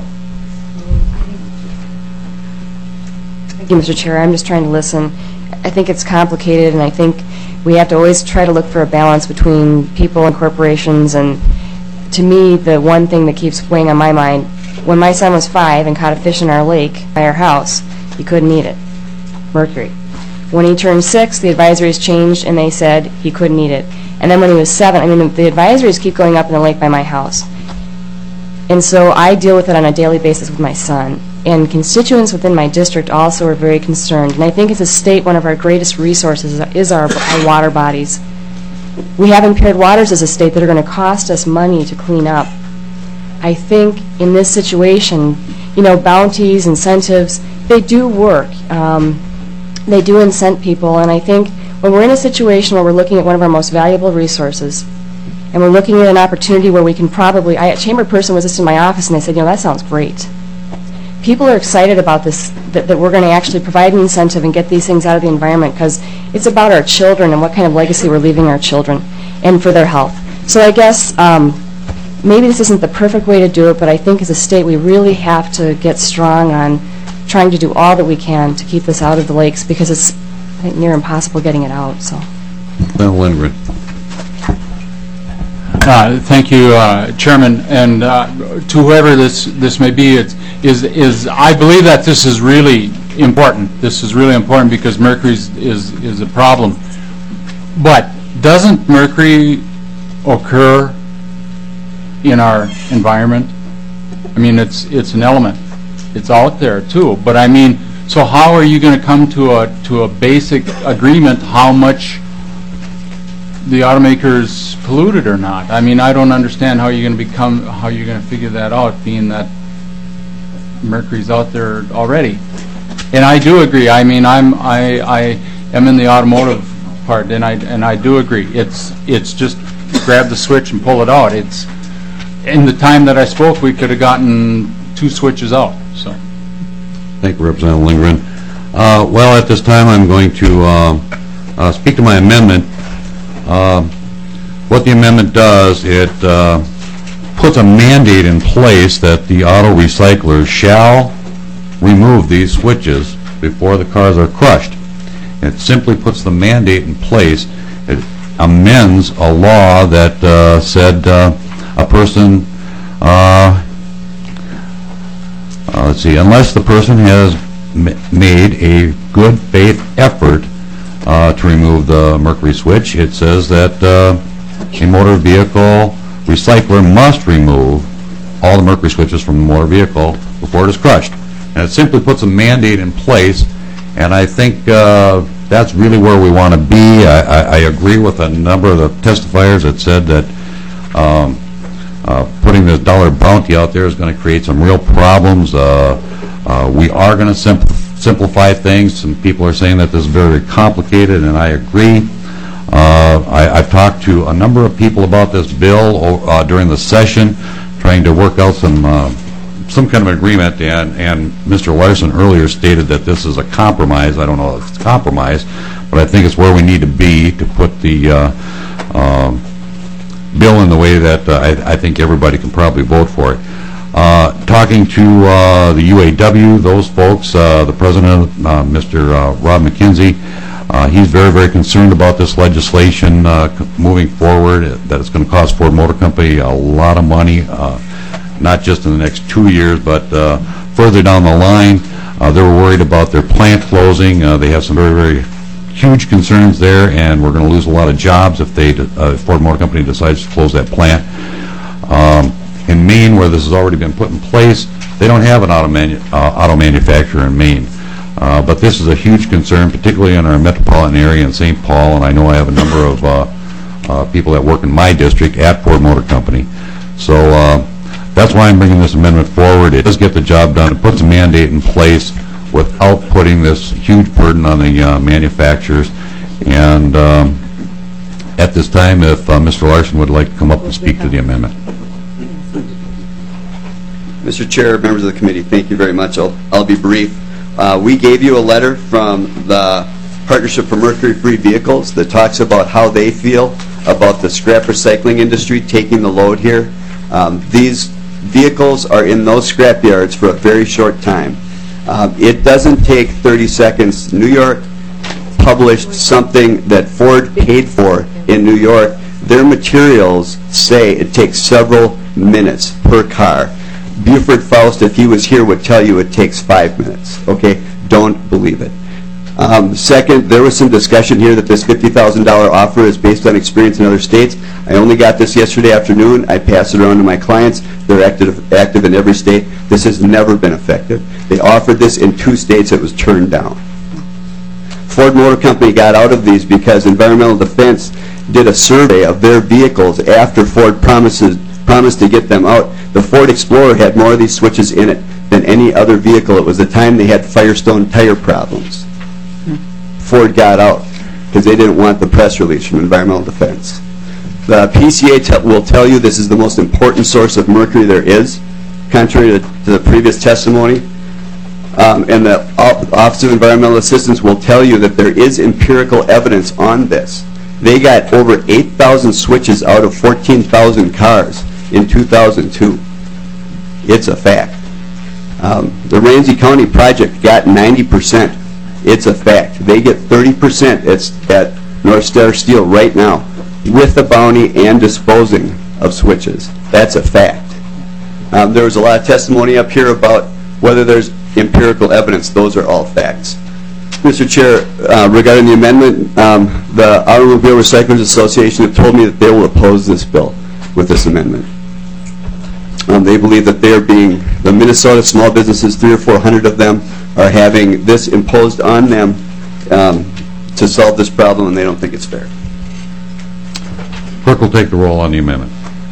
Thank you, Mister Chair. I'm just trying to listen. I think it's complicated, and I think we have to always try to look for a balance between people and corporations. And to me, the one thing that keeps weighing on my mind, when my son was five and caught a fish in our lake by our house, he couldn't eat it. Mercury. When he turned six, the advisories changed, and they said he couldn't eat it. And then when he was seven, I mean, the, the advisories keep going up in the lake by my house. And so I deal with it on a daily basis with my son. And constituents within my district also are very concerned. And I think as a state, one of our greatest resources is our, our water bodies. We have impaired waters as a state that are going to cost us money to clean up. I think in this situation, you know, bounties, incentives, they do work. Um, they do incent people. And I think when we're in a situation where we're looking at one of our most valuable resources, and we're looking at an opportunity where we can probably, I, a chamber person was just in my office and they said, you know, that sounds great. People are excited about this, that, that we're going to actually provide an incentive and get these things out of the environment, because it's about our children and what kind of legacy we're leaving our children and for their health. So I guess um, maybe this isn't the perfect way to do it, but I think as a state we really have to get strong on trying to do all that we can to keep this out of the lakes, because it's, I think, near impossible getting it out. So. Senator Lindgren. Uh, thank you, uh, Chairman, and uh, to whoever this this may be. It's, is is I believe that this is really important. This is really important because mercury is is, is a problem. But doesn't mercury occur in our environment? I mean, it's it's an element. It's out there too. But I mean, so how are you going to come to a to a basic agreement how much the automakers polluted or not? I mean, I don't understand how you're going to become, how you're going to figure that out, being that mercury's out there already. And I do agree. I mean, I'm I I am in the automotive part, and I and I do agree. It's it's just grab the switch and pull it out. It's in the time that I spoke, we could have gotten two switches out. So. Thank you, Representative Lindgren. Uh, well, at this time, I'm going to uh, uh, speak to my amendment. Uh, what the amendment does, it uh, puts a mandate in place that the auto recyclers shall remove these switches before the cars are crushed. It simply puts the mandate in place. It amends a law that uh, said uh, a person, uh, uh, let's see, unless the person has m made a good faith effort Uh, to remove the mercury switch, it says that uh, a motor vehicle recycler must remove all the mercury switches from the motor vehicle before it is crushed. And it simply puts a mandate in place, and I think uh, that's really where we want to be. I, I, I agree with a number of the testifiers that said that um, uh, putting this dollar bounty out there is going to create some real problems. Uh, uh, we are going to simplify simplify things. Some people are saying that this is very complicated, and I agree. Uh, I, I've talked to a number of people about this bill uh, during the session, trying to work out some uh, some kind of agreement, and, and Mister Larson earlier stated that this is a compromise. I don't know if it's a compromise, but I think it's where we need to be to put the uh, uh, bill in the way that uh, I, I think everybody can probably vote for it. Uh, talking to uh, the U A W, those folks, uh, the president, uh, Mister Uh, Rob McKenzie, uh, he's very, very concerned about this legislation uh, moving forward, that it's going to cost Ford Motor Company a lot of money, uh, not just in the next two years, but uh, further down the line. Uh, they're worried about their plant closing. Uh, they have some very, very huge concerns there, and we're going to lose a lot of jobs if they, uh, if Ford Motor Company decides to close that plant. Um, In Maine, where this has already been put in place, they don't have an auto, manu uh, auto manufacturer in Maine. Uh, but this is a huge concern, particularly in our metropolitan area in Saint Paul, and I know I have a number of uh, uh, people that work in my district at Ford Motor Company. So uh, that's why I'm bringing this amendment forward. It does get the job done. It puts a mandate in place without putting this huge burden on the uh, manufacturers. And um, at this time, if uh, Mister Larson would like to come up and speak to the amendment. Mister Chair, members of the committee, thank you very much. I'll, I'll be brief. Uh, we gave you a letter from the Partnership for Mercury-Free Vehicles that talks about how they feel about the scrap recycling industry taking the load here. Um, these vehicles are in those scrap yards for a very short time. Um, it doesn't take thirty seconds. New York published something that Ford paid for in New York. Their materials say it takes several minutes per car. Buford Faust, if he was here, would tell you it takes five minutes. Okay? Don't believe it. Um, second, there was some discussion here that this fifty thousand dollar offer is based on experience in other states. I only got this yesterday afternoon. I pass it around to my clients. They're active, active in every state. This has never been effective. They offered this in two states. It was turned down. Ford Motor Company got out of these because Environmental Defense did a survey of their vehicles after Ford promises, promised to get them out. The Ford Explorer had more of these switches in it than any other vehicle. It was the time they had Firestone tire problems. Ford got out because they didn't want the press release from Environmental Defense. The P C A te- will tell you this is the most important source of mercury there is, contrary to, to the previous testimony. Um, and the O- Office of Environmental Assistance will tell you that there is empirical evidence on this. They got over eight thousand switches out of fourteen thousand cars in two thousand two. It's a fact. Um, the Ramsey County project got ninety percent. It's a fact. They get thirty percent at, at North Star Steel right now, with the bounty and disposing of switches. That's a fact. Um, there was a lot of testimony up here about whether there's empirical evidence. Those are all facts. Mister Chair, uh, regarding the amendment, um, the Automobile Recyclers Association have told me that they will oppose this bill with this amendment. Um, they believe that they are being, the Minnesota small businesses, three or four hundred of them, are having this imposed on them um, to solve this problem, and they don't think it's fair. Clerk will take the roll on the amendment.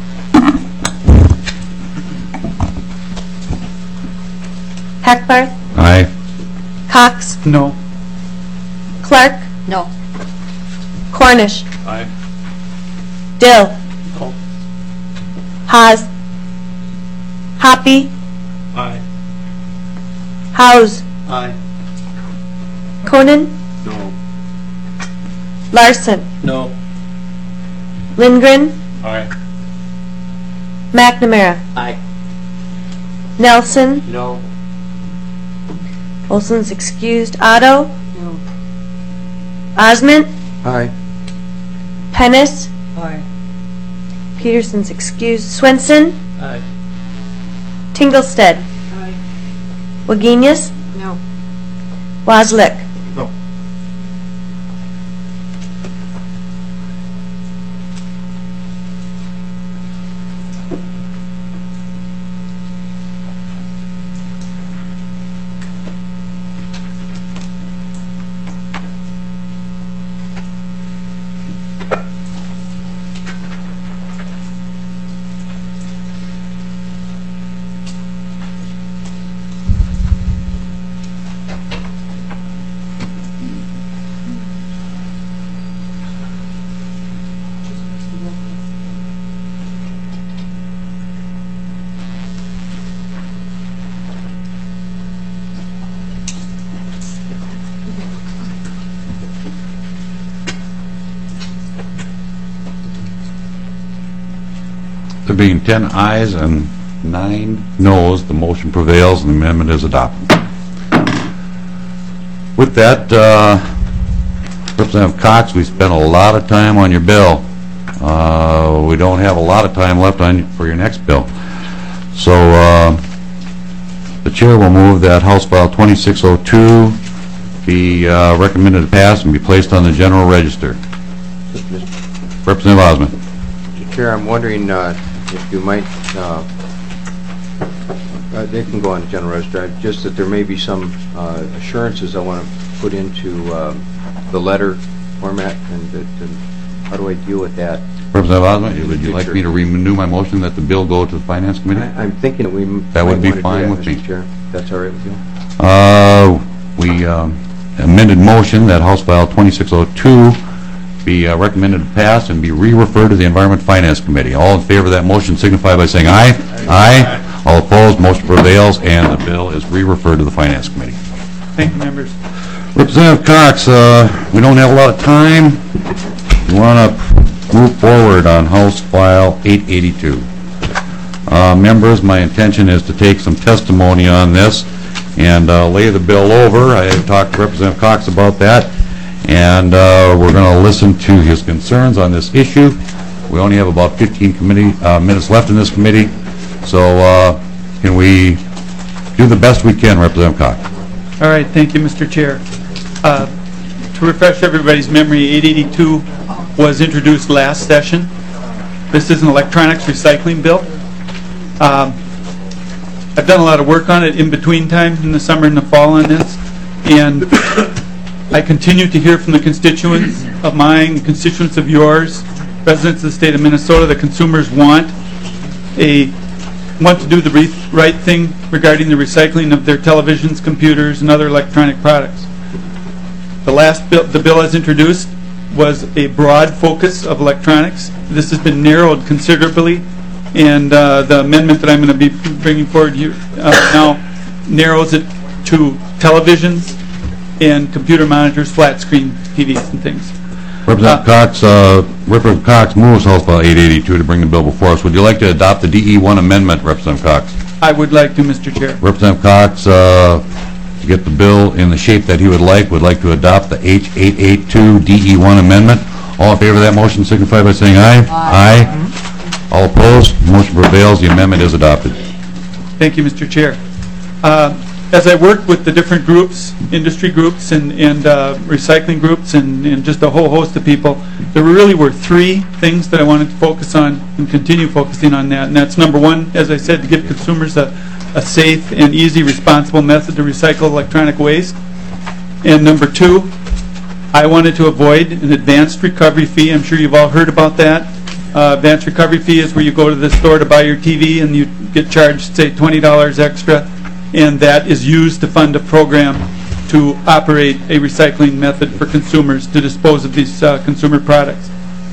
Hackbarth, Aye. Cox, No. Clark, No. Cornish, Aye. Dill, No. Haas, Hoppy, Aye. House, Aye. Conan, No. Larson, No. Lindgren, Aye. McNamara, Aye. Nelson, No. Olson's excused, Otto, No. Osment, Aye. Pennis, Aye. Peterson's excused, Swenson, Aye. Tinglestead, Aye. Wagenius, No. Waslick. No. There being ten ayes and nine noes, the motion prevails and the amendment is adopted. With that, uh, Representative Cox, we spent a lot of time on your bill. Uh, we don't have a lot of time left on for your next bill. So uh, the chair will move that House File twenty-six oh two be uh, recommended to pass and be placed on the general register. Representative Osmond. Mister Chair, I'm wondering uh, if you might, uh, uh, they can go on the general register, just that there may be some uh, assurances I want to put into uh, the letter format, and, that, and how do I deal with that? Representative Osmond, would you like me to renew my motion that the bill go to the Finance Committee? I, I'm thinking that we That would might be want to do fine that, with me. Mister Chair. That's all right with you? Uh, we um, amended motion that House File twenty-six oh two be uh, recommended to pass and be re-referred to the Environment Finance Committee. All in favor of that motion signify by saying aye. Aye. Aye. All opposed, motion prevails, and the bill is re-referred to the Finance Committee. Thank you, members. Representative Cox, uh, we don't have a lot of time. We want to move forward on House File eight eighty-two. Uh, members, my intention is to take some testimony on this and uh, lay the bill over. I have talked to Representative Cox about that, and uh, we're going to listen to his concerns on this issue. We only have about fifteen committee uh, minutes left in this committee, so uh, can we do the best we can, Representative Cox? All right, thank you, Mister Chair. Uh, to refresh everybody's memory, eight eighty-two was introduced last session. This is an electronics recycling bill. Um, I've done a lot of work on it in between time, in the summer and the fall on this, and I continue to hear from the constituents of mine, constituents of yours, residents of the state of Minnesota, that consumers want a want to do the re right thing regarding the recycling of their televisions, computers, and other electronic products. The last bill, the bill as introduced, was a broad focus of electronics. This has been narrowed considerably, and uh, the amendment that I'm going to be bringing forward here uh, now narrows it to televisions and computer monitors, flat screen T Vs and things. Representative Cox, uh, Representative Cox moves House Bill eight eighty-two to bring the bill before us. Would you like to adopt the D E one amendment, Representative Cox? I would like to, Mister Chair. Representative Cox, uh, to get the bill in the shape that he would like, would like to adopt the H eight eighty-two D E one amendment. All in favor of that motion signify by saying aye. Aye. Aye. All opposed? Motion prevails. The amendment is adopted. Thank you, Mister Chair. Uh, as I worked with the different groups, industry groups and, and uh, recycling groups and, and just a whole host of people, there really were three things that I wanted to focus on and continue focusing on that. And that's number one, as I said, to give consumers a, a safe and easy, responsible method to recycle electronic waste. And number two, I wanted to avoid an advanced recovery fee. I'm sure you've all heard about that. Uh, advanced recovery fee is where you go to the store to buy your T V and you get charged, say, twenty dollars extra, and that is used to fund a program to operate a recycling method for consumers to dispose of these uh, consumer products.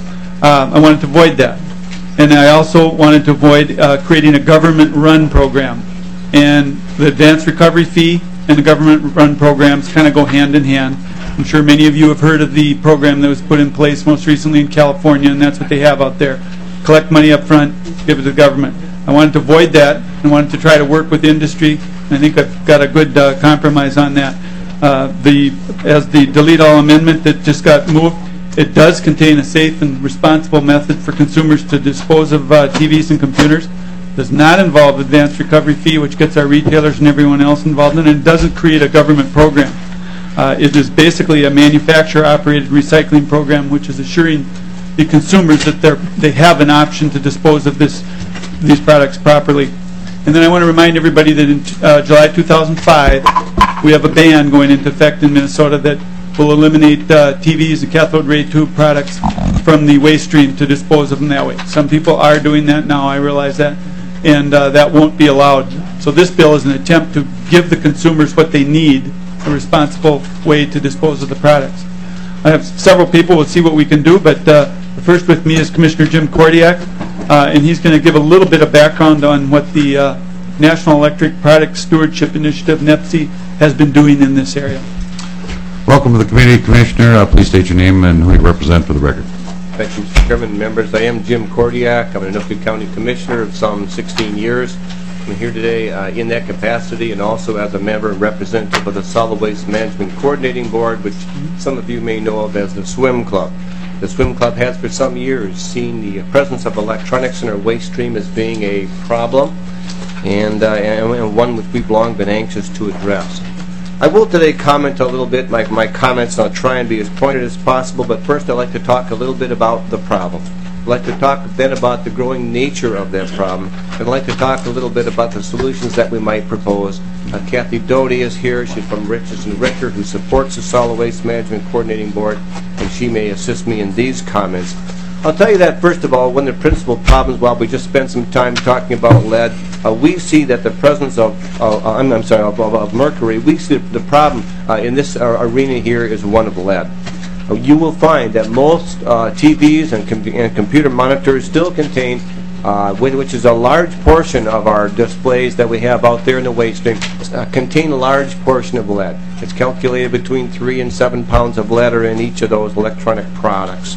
Uh, I wanted to avoid that. And I also wanted to avoid uh, creating a government-run program. And the advanced recovery fee and the government-run programs kind of go hand in hand. I'm sure many of you have heard of the program that was put in place most recently in California, and that's what they have out there. Collect money up front, give it to the government. I wanted to avoid that. I wanted to try to work with industry. I think I've got a good uh, compromise on that. Uh, the as the delete all amendment that just got moved, it does contain a safe and responsible method for consumers to dispose of uh, T Vs and computers. Does not involve advanced recovery fee, which gets our retailers and everyone else involved in it, and doesn't create a government program. Uh, it is basically a manufacturer-operated recycling program, which is assuring the consumers that they're, they have an option to dispose of this, these products properly. And then I want to remind everybody that in uh, July two thousand five, we have a ban going into effect in Minnesota that will eliminate uh, T Vs and cathode ray tube products from the waste stream to dispose of them that way. Some people are doing that now, I realize that, and uh, that won't be allowed. So this bill is an attempt to give the consumers what they need, a responsible way to dispose of the products. I have several people. We'll see what we can do, but uh, the first with me is Commissioner Jim Kordiak, uh, and he's going to give a little bit of background on what the uh, National Electric Product Stewardship Initiative, NEPSI, has been doing in this area. Welcome to the committee, Commissioner. Uh, please state your name and who you represent for the record. Thank you, Mister Chairman and members. I am Jim Kordiak. I'm an Anoka County Commissioner of some sixteen years. I'm here today uh, in that capacity and also as a member and representative of the Solid Waste Management Coordinating Board, which some of you may know of as the SWIM Club. The SWIM Club has for some years seen the presence of electronics in our waste stream as being a problem and, uh, and one which we've long been anxious to address. I will today comment a little bit, my, my comments, I'll try and be as pointed as possible, but first I'd like to talk a little bit about the problem. I'd like to talk then about the growing nature of that problem. I'd like to talk a little bit about the solutions that we might propose. Uh, Kathy Doty is here. She's from Richardson Richter, who supports the Solid Waste Management Coordinating Board, and she may assist me in these comments. I'll tell you that, first of all, one of the principal problems, while we just spent some time talking about lead, uh, we see that the presence of, uh, I'm, I'm sorry, of, of, of mercury, we see the problem uh, in this uh, arena here is one of lead. Uh, you will find that most uh, T Vs and, com and computer monitors still contain, uh, which is a large portion of our displays that we have out there in the waste stream, uh, contain a large portion of lead. It's calculated between three and seven pounds of lead are in each of those electronic products.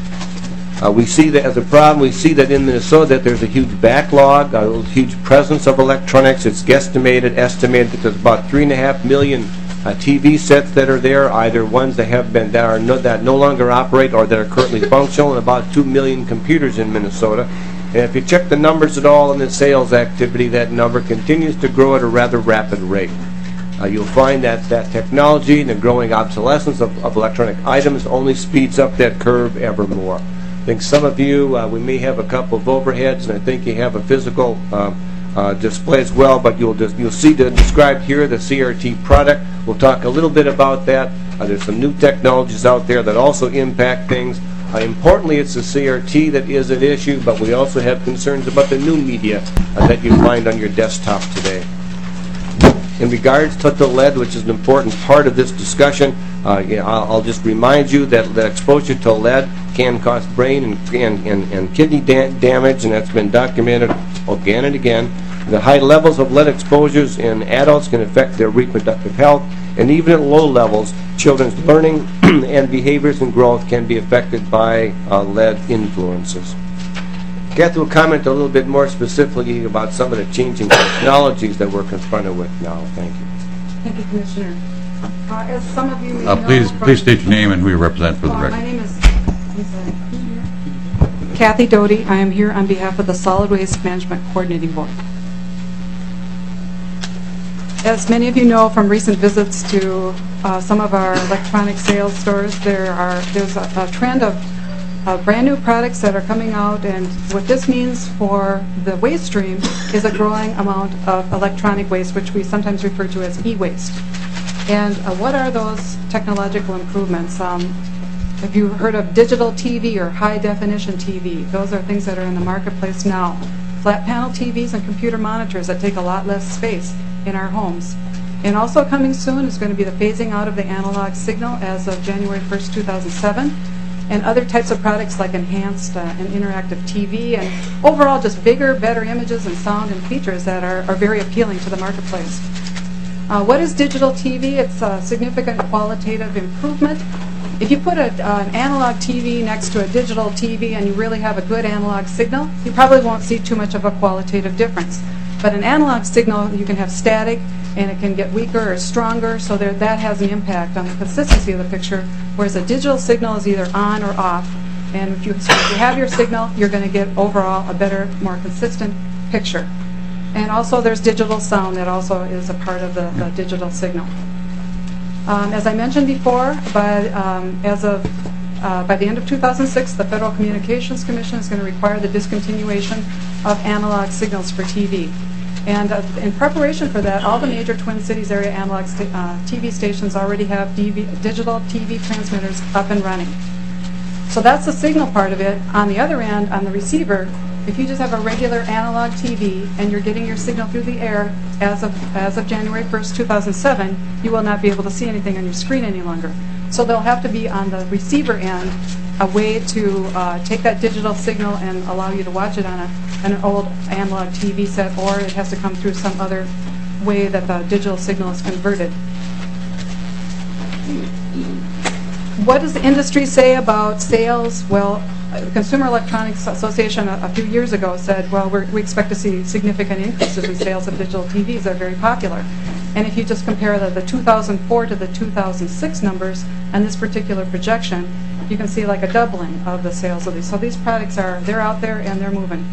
Uh, we see that as a problem. We see that in Minnesota that there's a huge backlog, a huge presence of electronics. It's guesstimated, estimated that there's about three and a half million uh, T V sets that are there, either ones that have been that are no, that no longer operate or that are currently functional, and about two million computers in Minnesota. And if you check the numbers at all in the sales activity, that number continues to grow at a rather rapid rate. Uh, you'll find that that technology and the growing obsolescence of, of electronic items only speeds up that curve ever more. I think some of you, uh, we may have a couple of overheads, and I think you have a physical uh, uh, display as well, but you'll just, you'll see the described here, the C R T product. We'll talk a little bit about that. Uh, there's some new technologies out there that also impact things. Uh, importantly, it's the C R T that is at issue, but we also have concerns about the new media uh, that you find on your desktop today. In regards to the lead, which is an important part of this discussion, uh, yeah, I'll, I'll just remind you that the exposure to lead can cause brain and, and, and, and kidney da damage, and that's been documented again and again. The high levels of lead exposures in adults can affect their reproductive health, and even at low levels, children's learning and behaviors and growth can be affected by uh, lead influences. Kathy will comment a little bit more specifically about some of the changing technologies that we're confronted with now. Thank you. Thank you, Commissioner. Uh, as some of you may Uh, know please, from- please state your name and who you represent for the Uh, record. My name is I'm sorry. Kathy Doty. I am here on behalf of the Solid Waste Management Coordinating Board. As many of you know from recent visits to uh, some of our electronic sales stores, there are there's a, a trend of uh, brand new products that are coming out, and what this means for the waste stream is a growing amount of electronic waste, which we sometimes refer to as e-waste. And uh, what are those technological improvements? Um, have you heard of digital T V or high definition T V? Those are things that are in the marketplace now. Flat panel T Vs and computer monitors that take a lot less space in our homes. And also coming soon is going to be the phasing out of the analog signal as of January first, two thousand seven, and other types of products like enhanced uh, and interactive T V, and overall just bigger, better images and sound and features that are, are very appealing to the marketplace. Uh, what is digital T V? It's a significant qualitative improvement. If you put a, uh, an analog T V next to a digital T V and you really have a good analog signal, you probably won't see too much of a qualitative difference. But an analog signal, you can have static, and it can get weaker or stronger, so there, that has an impact on the consistency of the picture, whereas a digital signal is either on or off. And if you, so if you have your signal, you're going to get overall a better, more consistent picture. And also there's digital sound that also is a part of the, the digital signal. Um, as I mentioned before, by, um, as of Uh, by the end of two thousand six, the Federal Communications Commission is going to require the discontinuation of analog signals for T V. And uh, in preparation for that, all the major Twin Cities area analog sta uh, T V stations already have D V digital T V transmitters up and running. So that's the signal part of it. On the other end, on the receiver, if you just have a regular analog T V and you're getting your signal through the air as of, as of January first, two thousand seven, you will not be able to see anything on your screen any longer. So there'll have to be on the receiver end a way to uh, take that digital signal and allow you to watch it on a, an old analog T V set, or it has to come through some other way that the digital signal is converted. What does the industry say about sales? Well, the Consumer Electronics Association a, a few years ago said, well, we're, we expect to see significant increases in sales of digital T Vs. They're very popular. And if you just compare the, the two thousand four to the two thousand six numbers and this particular projection, you can see like a doubling of the sales of these. So these products are, they're out there and they're moving.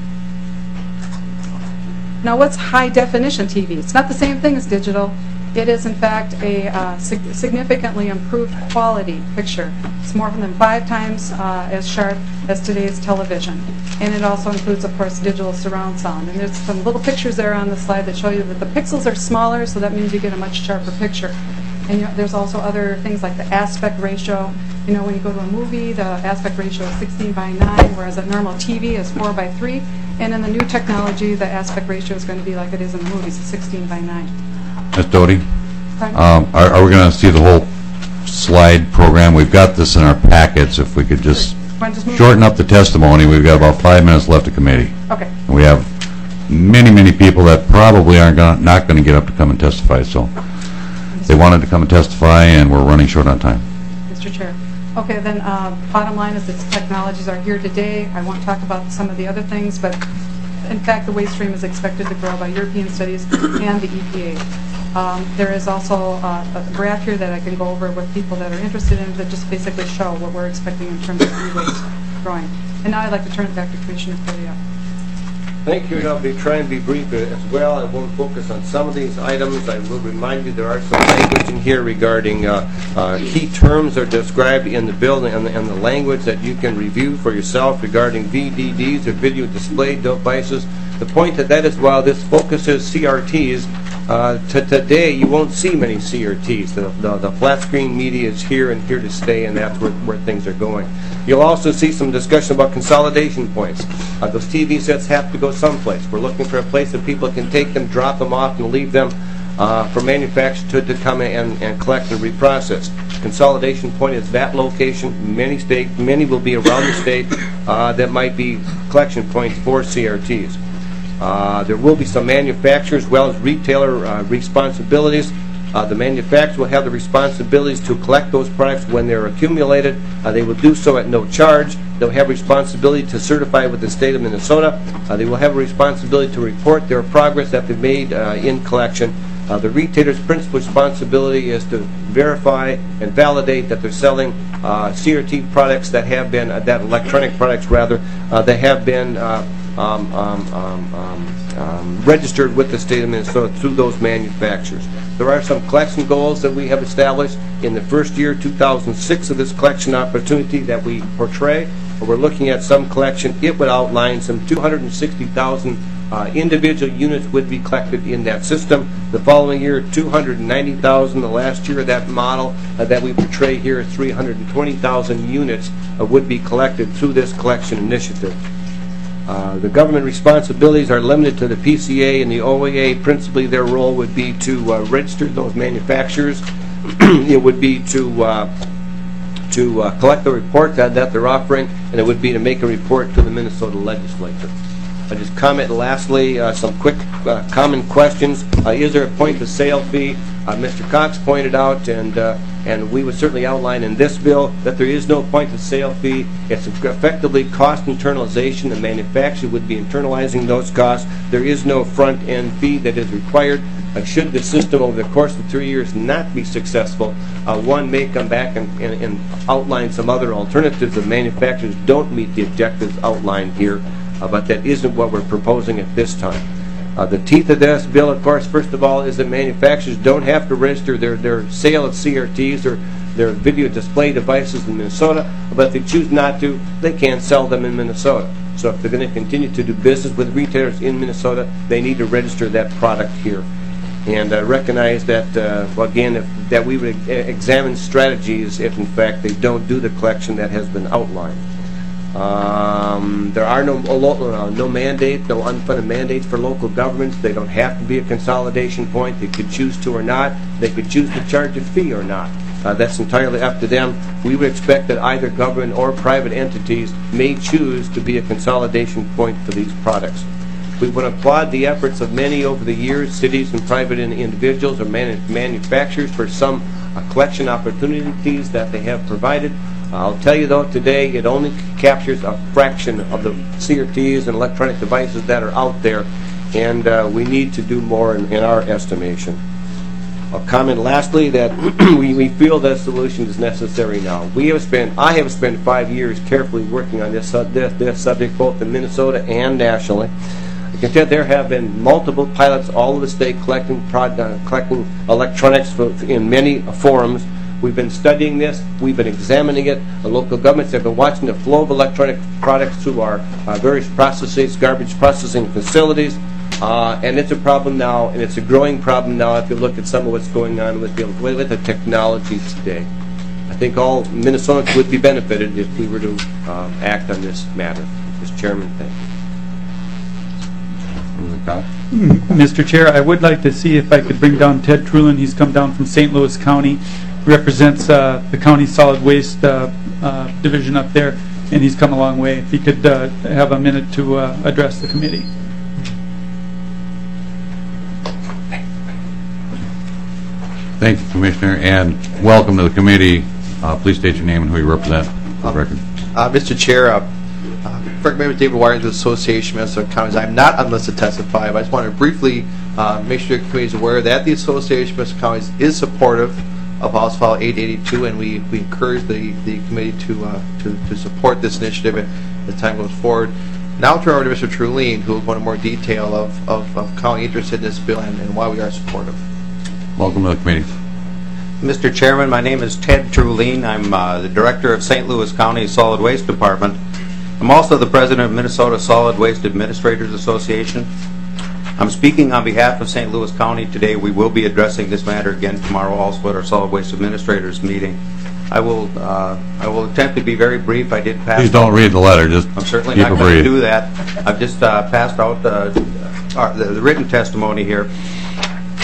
Now what's high definition T V? It's not the same thing as digital. It is in fact a uh, sig significantly improved quality picture. It's more than five times uh, as sharp as today's television. And it also includes, of course, digital surround sound. And there's some little pictures there on the slide that show you that the pixels are smaller, so that means you get a much sharper picture. And you know, there's also other things like the aspect ratio. You know, when you go to a movie, the aspect ratio is sixteen by nine, whereas a normal T V is four by three. And in the new technology, the aspect ratio is going to be like it is in the movies, it's sixteen by nine. Miz Doty, um, are, are we going to see the whole slide program? We've got this in our packets. If we could just shorten up the testimony, we've got about five minutes left of committee. Okay. And we have many, many people that probably aren't gonna, not going to get up to come and testify. So they wanted to come and testify, and we're running short on time. Mister Chair. Okay, then uh, bottom line is that technologies are here today. I won't talk about some of the other things, but in fact, the waste stream is expected to grow by European studies and the E P A. Um, there is also uh, a graph here that I can go over with people that are interested in that just basically show what we're expecting in terms of e-waste growing. And now I'd like to turn it back to Commissioner Cordia. Thank you, and I'll be trying to be brief as well. I won't focus on some of these items. I will remind you there are some language in here regarding uh, uh, key terms are described in the bill and the, and the language that you can review for yourself regarding V D Ds or video display devices. The point that that is while this focuses C R Ts, uh, to today you won't see many C R Ts. The, the, the flat screen media is here and here to stay, and that's where, where things are going. You'll also see some discussion about consolidation points. Uh, those T V sets have to go someplace. We're looking for a place that people can take them, drop them off, and leave them uh, for manufacturers to, to come and, and collect and reprocess. Consolidation point is that location. Many state, many will be around the state uh, that might be collection points for C R Ts. Uh, there will be some manufacturers as well as retailer uh, responsibilities. Uh, the manufacturer will have the responsibilities to collect those products when they're accumulated. Uh, they will do so at no charge. They'll have responsibility to certify with the state of Minnesota. Uh, they will have a responsibility to report their progress that they've made uh, in collection. Uh, the retailer's principal responsibility is to verify and validate that they're selling uh, C R T products that have been, uh, that electronic products rather, uh, that have been uh, um, um, um, um, um, registered with the state of Minnesota through those manufacturers. There are some collection goals that we have established in the first year, two thousand six, of this collection opportunity that we portray. We're looking at some collection. It would outline some two hundred sixty thousand uh, individual units would be collected in that system. The following year, two hundred ninety thousand. The last year, that model uh, that we portray here, three hundred twenty thousand units uh, would be collected through this collection initiative. Uh, the government responsibilities are limited to the P C A and the O E A. Principally, their role would be to uh, register those manufacturers. It would be to uh, to uh, collect the report that, that they're offering, and it would be to make a report to the Minnesota legislature. I just comment lastly, uh, some quick uh, common questions. Uh, is there a point of sale fee? Uh, Mister Cox pointed out, and uh, and we would certainly outline in this bill that there is no point of sale fee. It's effectively cost internalization. The manufacturer would be internalizing those costs. There is no front end fee that is required. Uh, should the system over the course of three years not be successful, uh, one may come back and, and, and outline some other alternatives if manufacturers don't meet the objectives outlined here, uh, but that isn't what we're proposing at this time. Uh, the teeth of this bill, of course, first of all, is that manufacturers don't have to register their, their sale of C R Ts or their video display devices in Minnesota, but if they choose not to, they can sell them in Minnesota. So if they're going to continue to do business with retailers in Minnesota, they need to register that product here. And uh, recognize that, uh, well, again, if, that we would examine strategies if, in fact, they don't do the collection that has been outlined. Um, there are no uh, no mandate, no unfunded mandates for local governments. They don't have to be a consolidation point. They could choose to or not. They could choose to charge a fee or not. Uh, that's entirely up to them. We would expect that either government or private entities may choose to be a consolidation point for these products. We would applaud the efforts of many over the years, cities and private in individuals or manu manufacturers for some uh, collection opportunities that they have provided. I'll tell you, though, today it only captures a fraction of the C R Ts and electronic devices that are out there, and uh, we need to do more in, in our estimation. I'll comment lastly that we, we feel that a solution is necessary now. We have spent, I have spent five years carefully working on this, uh, this, this subject both in Minnesota and nationally. I can tell there have been multiple pilots all over the state collecting, prod, uh, collecting electronics for, in many forums. We've been studying this. We've been examining it. The local governments have been watching the flow of electronic products through our uh, various processes, garbage processing facilities. Uh, and it's a problem now, and it's a growing problem now if you look at some of what's going on with the, with the technology today. I think all Minnesotans would be benefited if we were to uh, act on this matter. Mister Chairman, thank you. Mister Chair, I would like to see if I could bring down Ted Trulin. He's come down from Saint Louis County, represents uh, the county solid waste uh, uh, division up there, and he's come a long way. If he could uh, have a minute to uh, address the committee. Thank you, Commissioner, and welcome to the committee. Uh, please state your name and who you represent for the record. Uh, Mister Chair, uh, uh, Frank Member David Wires with the Association of Minnesota Counties. I'm not on the list to testify, but I just want to briefly uh, make sure the committee is aware that the Association of Minnesota Counties is supportive of House File eight eighty-two, and we, we encourage the, the committee to, uh, to to support this initiative as time goes forward. Now I'll turn over to Mister Trulin, who will go into more detail of, of, of county interest in this bill and, and why we are supportive. Welcome to the committee. Mister Chairman, my name is Ted Trulin. I'm uh, the Director of Saint Louis County Solid Waste Department. I'm also the President of Minnesota Solid Waste Administrators Association. I'm speaking on behalf of Saint Louis County today. We will be addressing this matter again tomorrow also at our Solid Waste Administrators meeting. I will uh, I will attempt to be very brief. I did pass. Please don't read the letter. Just I'm certainly keep not it going to brief. do that. I've just uh, passed out uh, our, the, the written testimony here.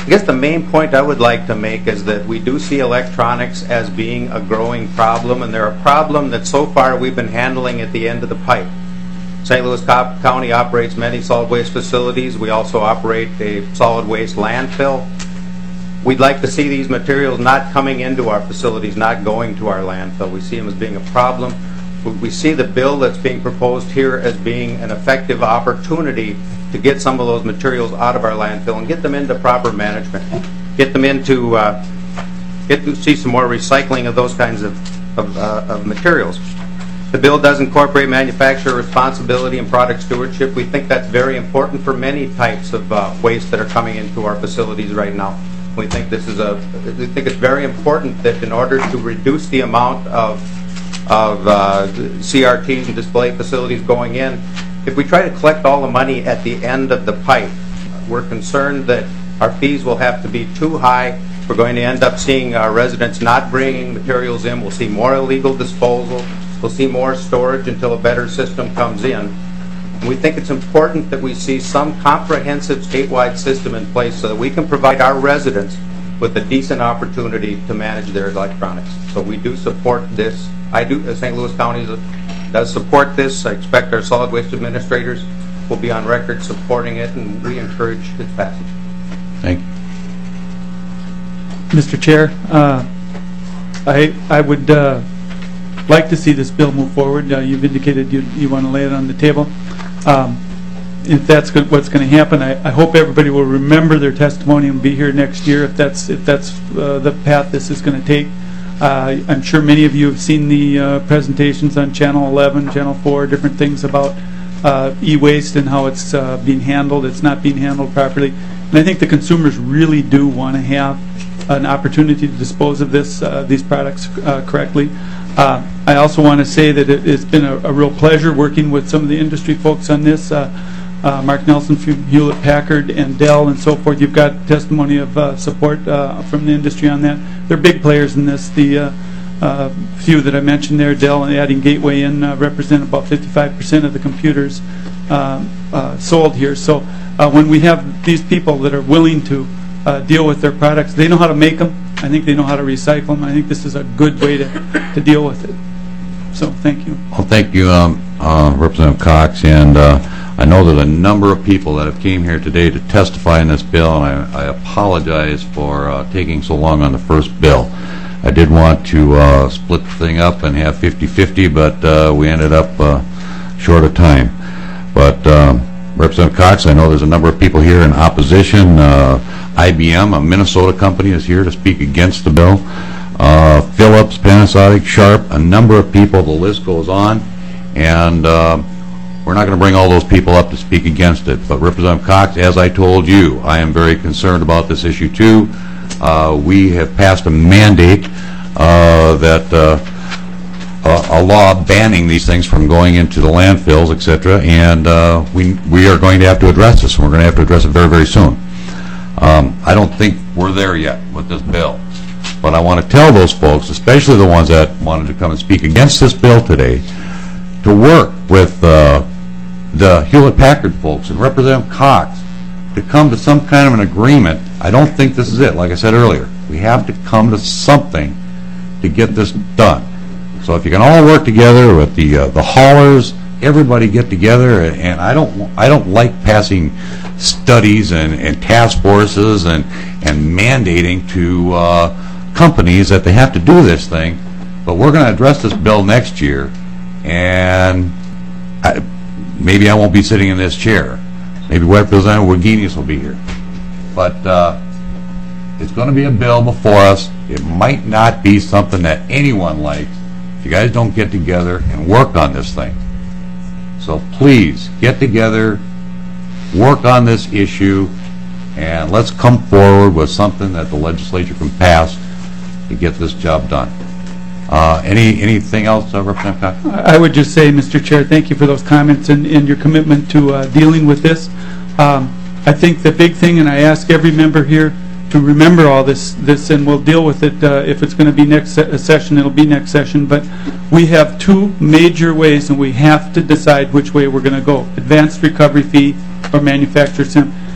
I guess the main point I would like to make is that we do see electronics as being a growing problem, and they're a problem that so far we've been handling at the end of the pipe. Saint Louis County operates many solid waste facilities. We also operate a solid waste landfill. We'd like to see these materials not coming into our facilities, not going to our landfill. We see them as being a problem. We see the bill that's being proposed here as being an effective opportunity to get some of those materials out of our landfill and get them into proper management, get them into, uh, get to see some more recycling of those kinds of, of, uh, of materials. The bill does incorporate manufacturer responsibility and product stewardship. We think that's very important for many types of uh, waste that are coming into our facilities right now. We think this is a, we think it's very important that in order to reduce the amount of of uh, C R Ts and display facilities going in, if we try to collect all the money at the end of the pipe, we're concerned that our fees will have to be too high. We're going to end up seeing our residents not bringing materials in. We'll see more illegal disposal. We'll see more storage until a better system comes in. And we think it's important that we see some comprehensive statewide system in place so that we can provide our residents with a decent opportunity to manage their electronics. So we do support this. I do, uh, Saint Louis County does support this. I expect our solid waste administrators will be on record supporting it, and we encourage its passage. Thank you. Mister Chair, uh, I I would uh, like to see this bill move forward. Uh, you've indicated you, you want to lay it on the table. Um, if that's go what's going to happen, I, I hope everybody will remember their testimony and be here next year if that's if that's uh, the path this is going to take. Uh, I'm sure many of you have seen the uh, presentations on Channel eleven, Channel four, different things about uh, e-waste and how it's uh, being handled. It's not being handled properly. And I think the consumers really do want to have an opportunity to dispose of this uh, these products uh, correctly. Uh, I also want to say that it, it's been a, a real pleasure working with some of the industry folks on this. Uh, uh, Mark Nelson from Hewlett Packard and Dell and so forth. You've got testimony of uh, support uh, from the industry on that. They're big players in this. The uh, uh, few that I mentioned there, Dell and adding Gateway in, uh, represent about fifty-five percent of the computers uh, uh, sold here. So uh, when we have these people that are willing to uh, deal with their products, they know how to make them. I think they know how to recycle them. I think this is a good way to, to deal with it. So thank you. Well, thank you, um, uh, Representative Cox. And uh, I know that a number of people that have came here today to testify in this bill, and I, I apologize for uh, taking so long on the first bill. I did want to uh, split the thing up and have fifty fifty, but uh, we ended up uh, short of time. But um, Representative Cox, I know there's a number of people here in opposition. Uh, I B M, a Minnesota company, is here to speak against the bill. Uh, Philips, Panasonic, Sharp, a number of people, the list goes on. And uh, we're not going to bring all those people up to speak against it. But Representative Cox, as I told you, I am very concerned about this issue too. Uh, we have passed a mandate uh, that uh, a, a law banning these things from going into the landfills, et cetera. And uh, we, we are going to have to address this, and we're going to have to address it very, very soon. Um, I don't think we're there yet with this bill. But I want to tell those folks, especially the ones that wanted to come and speak against this bill today, to work with uh, the Hewlett-Packard folks and Representative Cox to come to some kind of an agreement. I don't think this is it. Like I said earlier, we have to come to something to get this done. So if you can all work together with the uh, the haulers, everybody get together. And I don't I don't like passing studies and, and task forces and and mandating to uh, companies that they have to do this thing. But we're going to address this bill next year, and I, maybe I won't be sitting in this chair. Maybe Representative Wagenius will be here. But uh, it's going to be a bill before us. It might not be something that anyone likes if you guys don't get together and work on this thing. So please, get together, work on this issue, and let's come forward with something that the legislature can pass to get this job done. Uh, any anything else, uh, Representative Cox? I would just say, Mister Chair, thank you for those comments and, and your commitment to uh, dealing with this. Um, I think the big thing, and I ask every member here to remember all this, this, and we'll deal with it. Uh, if it's going to be next se session, it'll be next session. But we have two major ways, and we have to decide which way we're going to go: advanced recovery fee or manufacturer sim.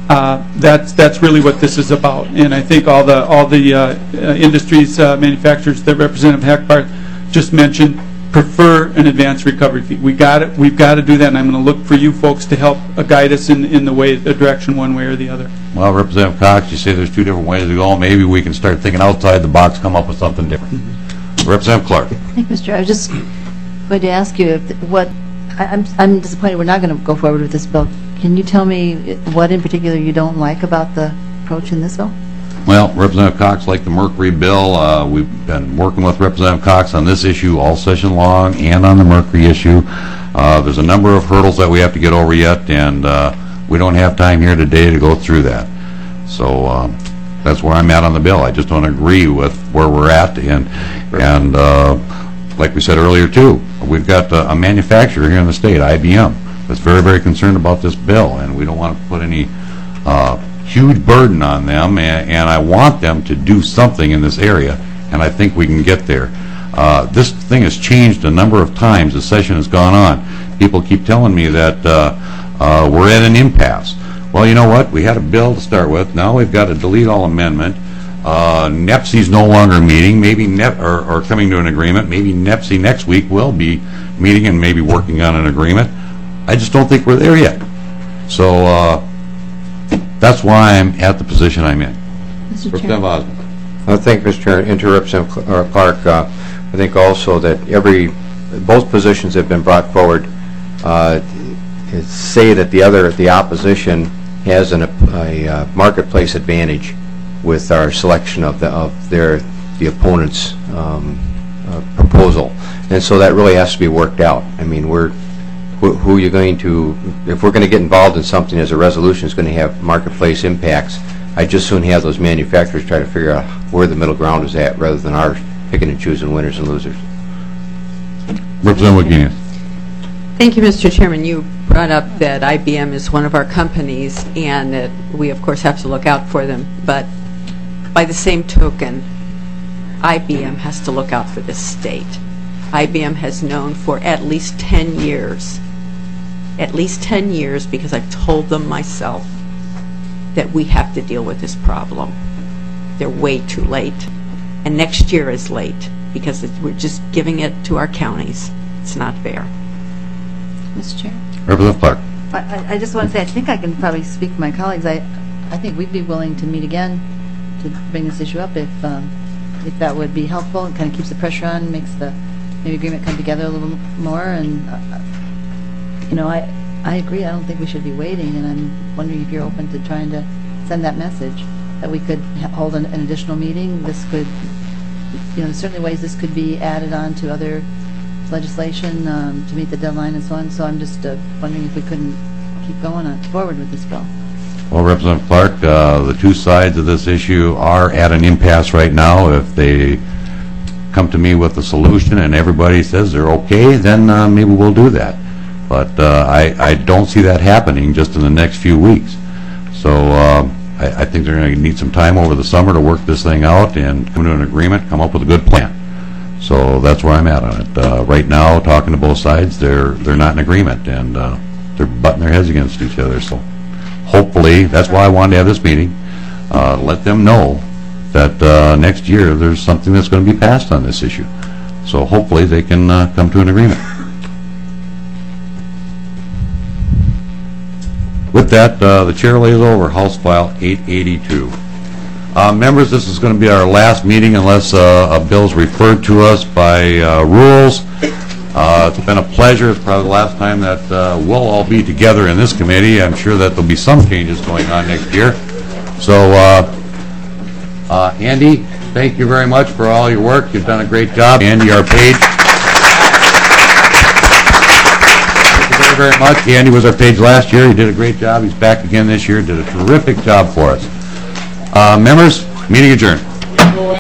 Uh, That's that's really what this is about. And I think all the all the uh, uh, industries, uh, manufacturers that Representative Hackbart just mentioned prefer an advanced recovery fee. We got it. We've got to do that, and I'm going to look for you folks to help uh, guide us in in the way, the direction, one way or the other. Well, Representative Cox, you say there's two different ways to go. Maybe we can start thinking outside the box, come up with something different. Mm-hmm. Representative Clark. Thank you, Mister Chair. I was just going to ask you if what I, I'm I'm disappointed we're not going to go forward with this bill. Can you tell me what in particular you don't like about the approach in this bill? Well, Representative Cox, like the Mercury bill, uh, we've been working with Representative Cox on this issue all session long and on the Mercury issue. Uh, there's a number of hurdles that we have to get over yet, and uh, we don't have time here today to go through that. So um, that's where I'm at on the bill. I just don't agree with where we're at, and and uh, like we said earlier too, we've got a, a manufacturer here in the state, I B M, that's very, very concerned about this bill, and we don't want to put any uh, huge burden on them, and, and I want them to do something in this area, and I think we can get there. Uh, this thing has changed a number of times. The session has gone on. People keep telling me that uh, uh, we're at an impasse. Well, you know what? We had a bill to start with. Now we've got a delete all amendment. Uh, NEPSI's no longer meeting, maybe NEP, or, or coming to an agreement. Maybe NEPSI next week will be meeting and maybe working on an agreement. I just don't think we're there yet. So uh, that's why I'm at the position I'm in. Mister Representative Osmond. I think, Mister Chair, into Representative Clark, uh, I think also that every, both positions have been brought forward uh, say that the other, the opposition has an, a, a marketplace advantage with our selection of the of their the opponent's um, uh, proposal, and so that really has to be worked out. I mean, we're who, who you're going to, if we're going to get involved in something as a resolution is going to have marketplace impacts, I'd just soon have those manufacturers try to figure out where the middle ground is at rather than our picking and choosing winners and losers. Representative Wagenius. Thank you, Mister Chairman. You brought up that I B M is one of our companies and that we, of course, have to look out for them. But by the same token, I B M has to look out for the state. I B M has known for at least ten years, at least ten years, because I've told them myself that we have to deal with this problem. They're way too late. And next year is late because it, we're just giving it to our counties. It's not fair. Mister Chair? Representative Clark. I, I- I just want to say, I think I can probably speak for my colleagues. I, I think we'd be willing to meet again to bring this issue up if, um, if that would be helpful. It kind of keeps the pressure on, makes the maybe agreement come together a little more. And, uh, you know, I, I agree. I don't think we should be waiting, and I'm wondering if you're open to trying to send that message, that we could ha- hold an, an additional meeting. This could, you know, there's certainly ways this could be added on to other legislation um, to meet the deadline and so on. So I'm just uh, wondering if we couldn't keep going on, forward with this bill. Well, Representative Clark, uh, the two sides of this issue are at an impasse right now. If they come to me with a solution and everybody says they're okay, then uh, maybe we'll do that. But uh, I, I don't see that happening just in the next few weeks. So uh, I, I think they're going to need some time over the summer to work this thing out and come to an agreement, come up with a good plan. So that's where I'm at on it. Uh, right now, talking to both sides, they're they're not in agreement, and uh, they're butting their heads against each other. So hopefully, that's why I wanted to have this meeting. Uh, let them know that uh, next year there's something that's going to be passed on this issue. So hopefully they can uh, come to an agreement. With that, uh, the chair lays over House File eight eighty-two. Uh, members, this is going to be our last meeting unless uh, a bill is referred to us by uh, rules. Uh, it's been a pleasure. It's probably the last time that uh, we'll all be together in this committee. I'm sure that there'll be some changes going on next year. So, uh, uh, Andy, thank you very much for all your work. You've done a great job. Andy, our page. Thank you very, very much. Andy was our page last year. He did a great job. He's back again this year. Did a terrific job for us. Uh, members, meeting adjourned.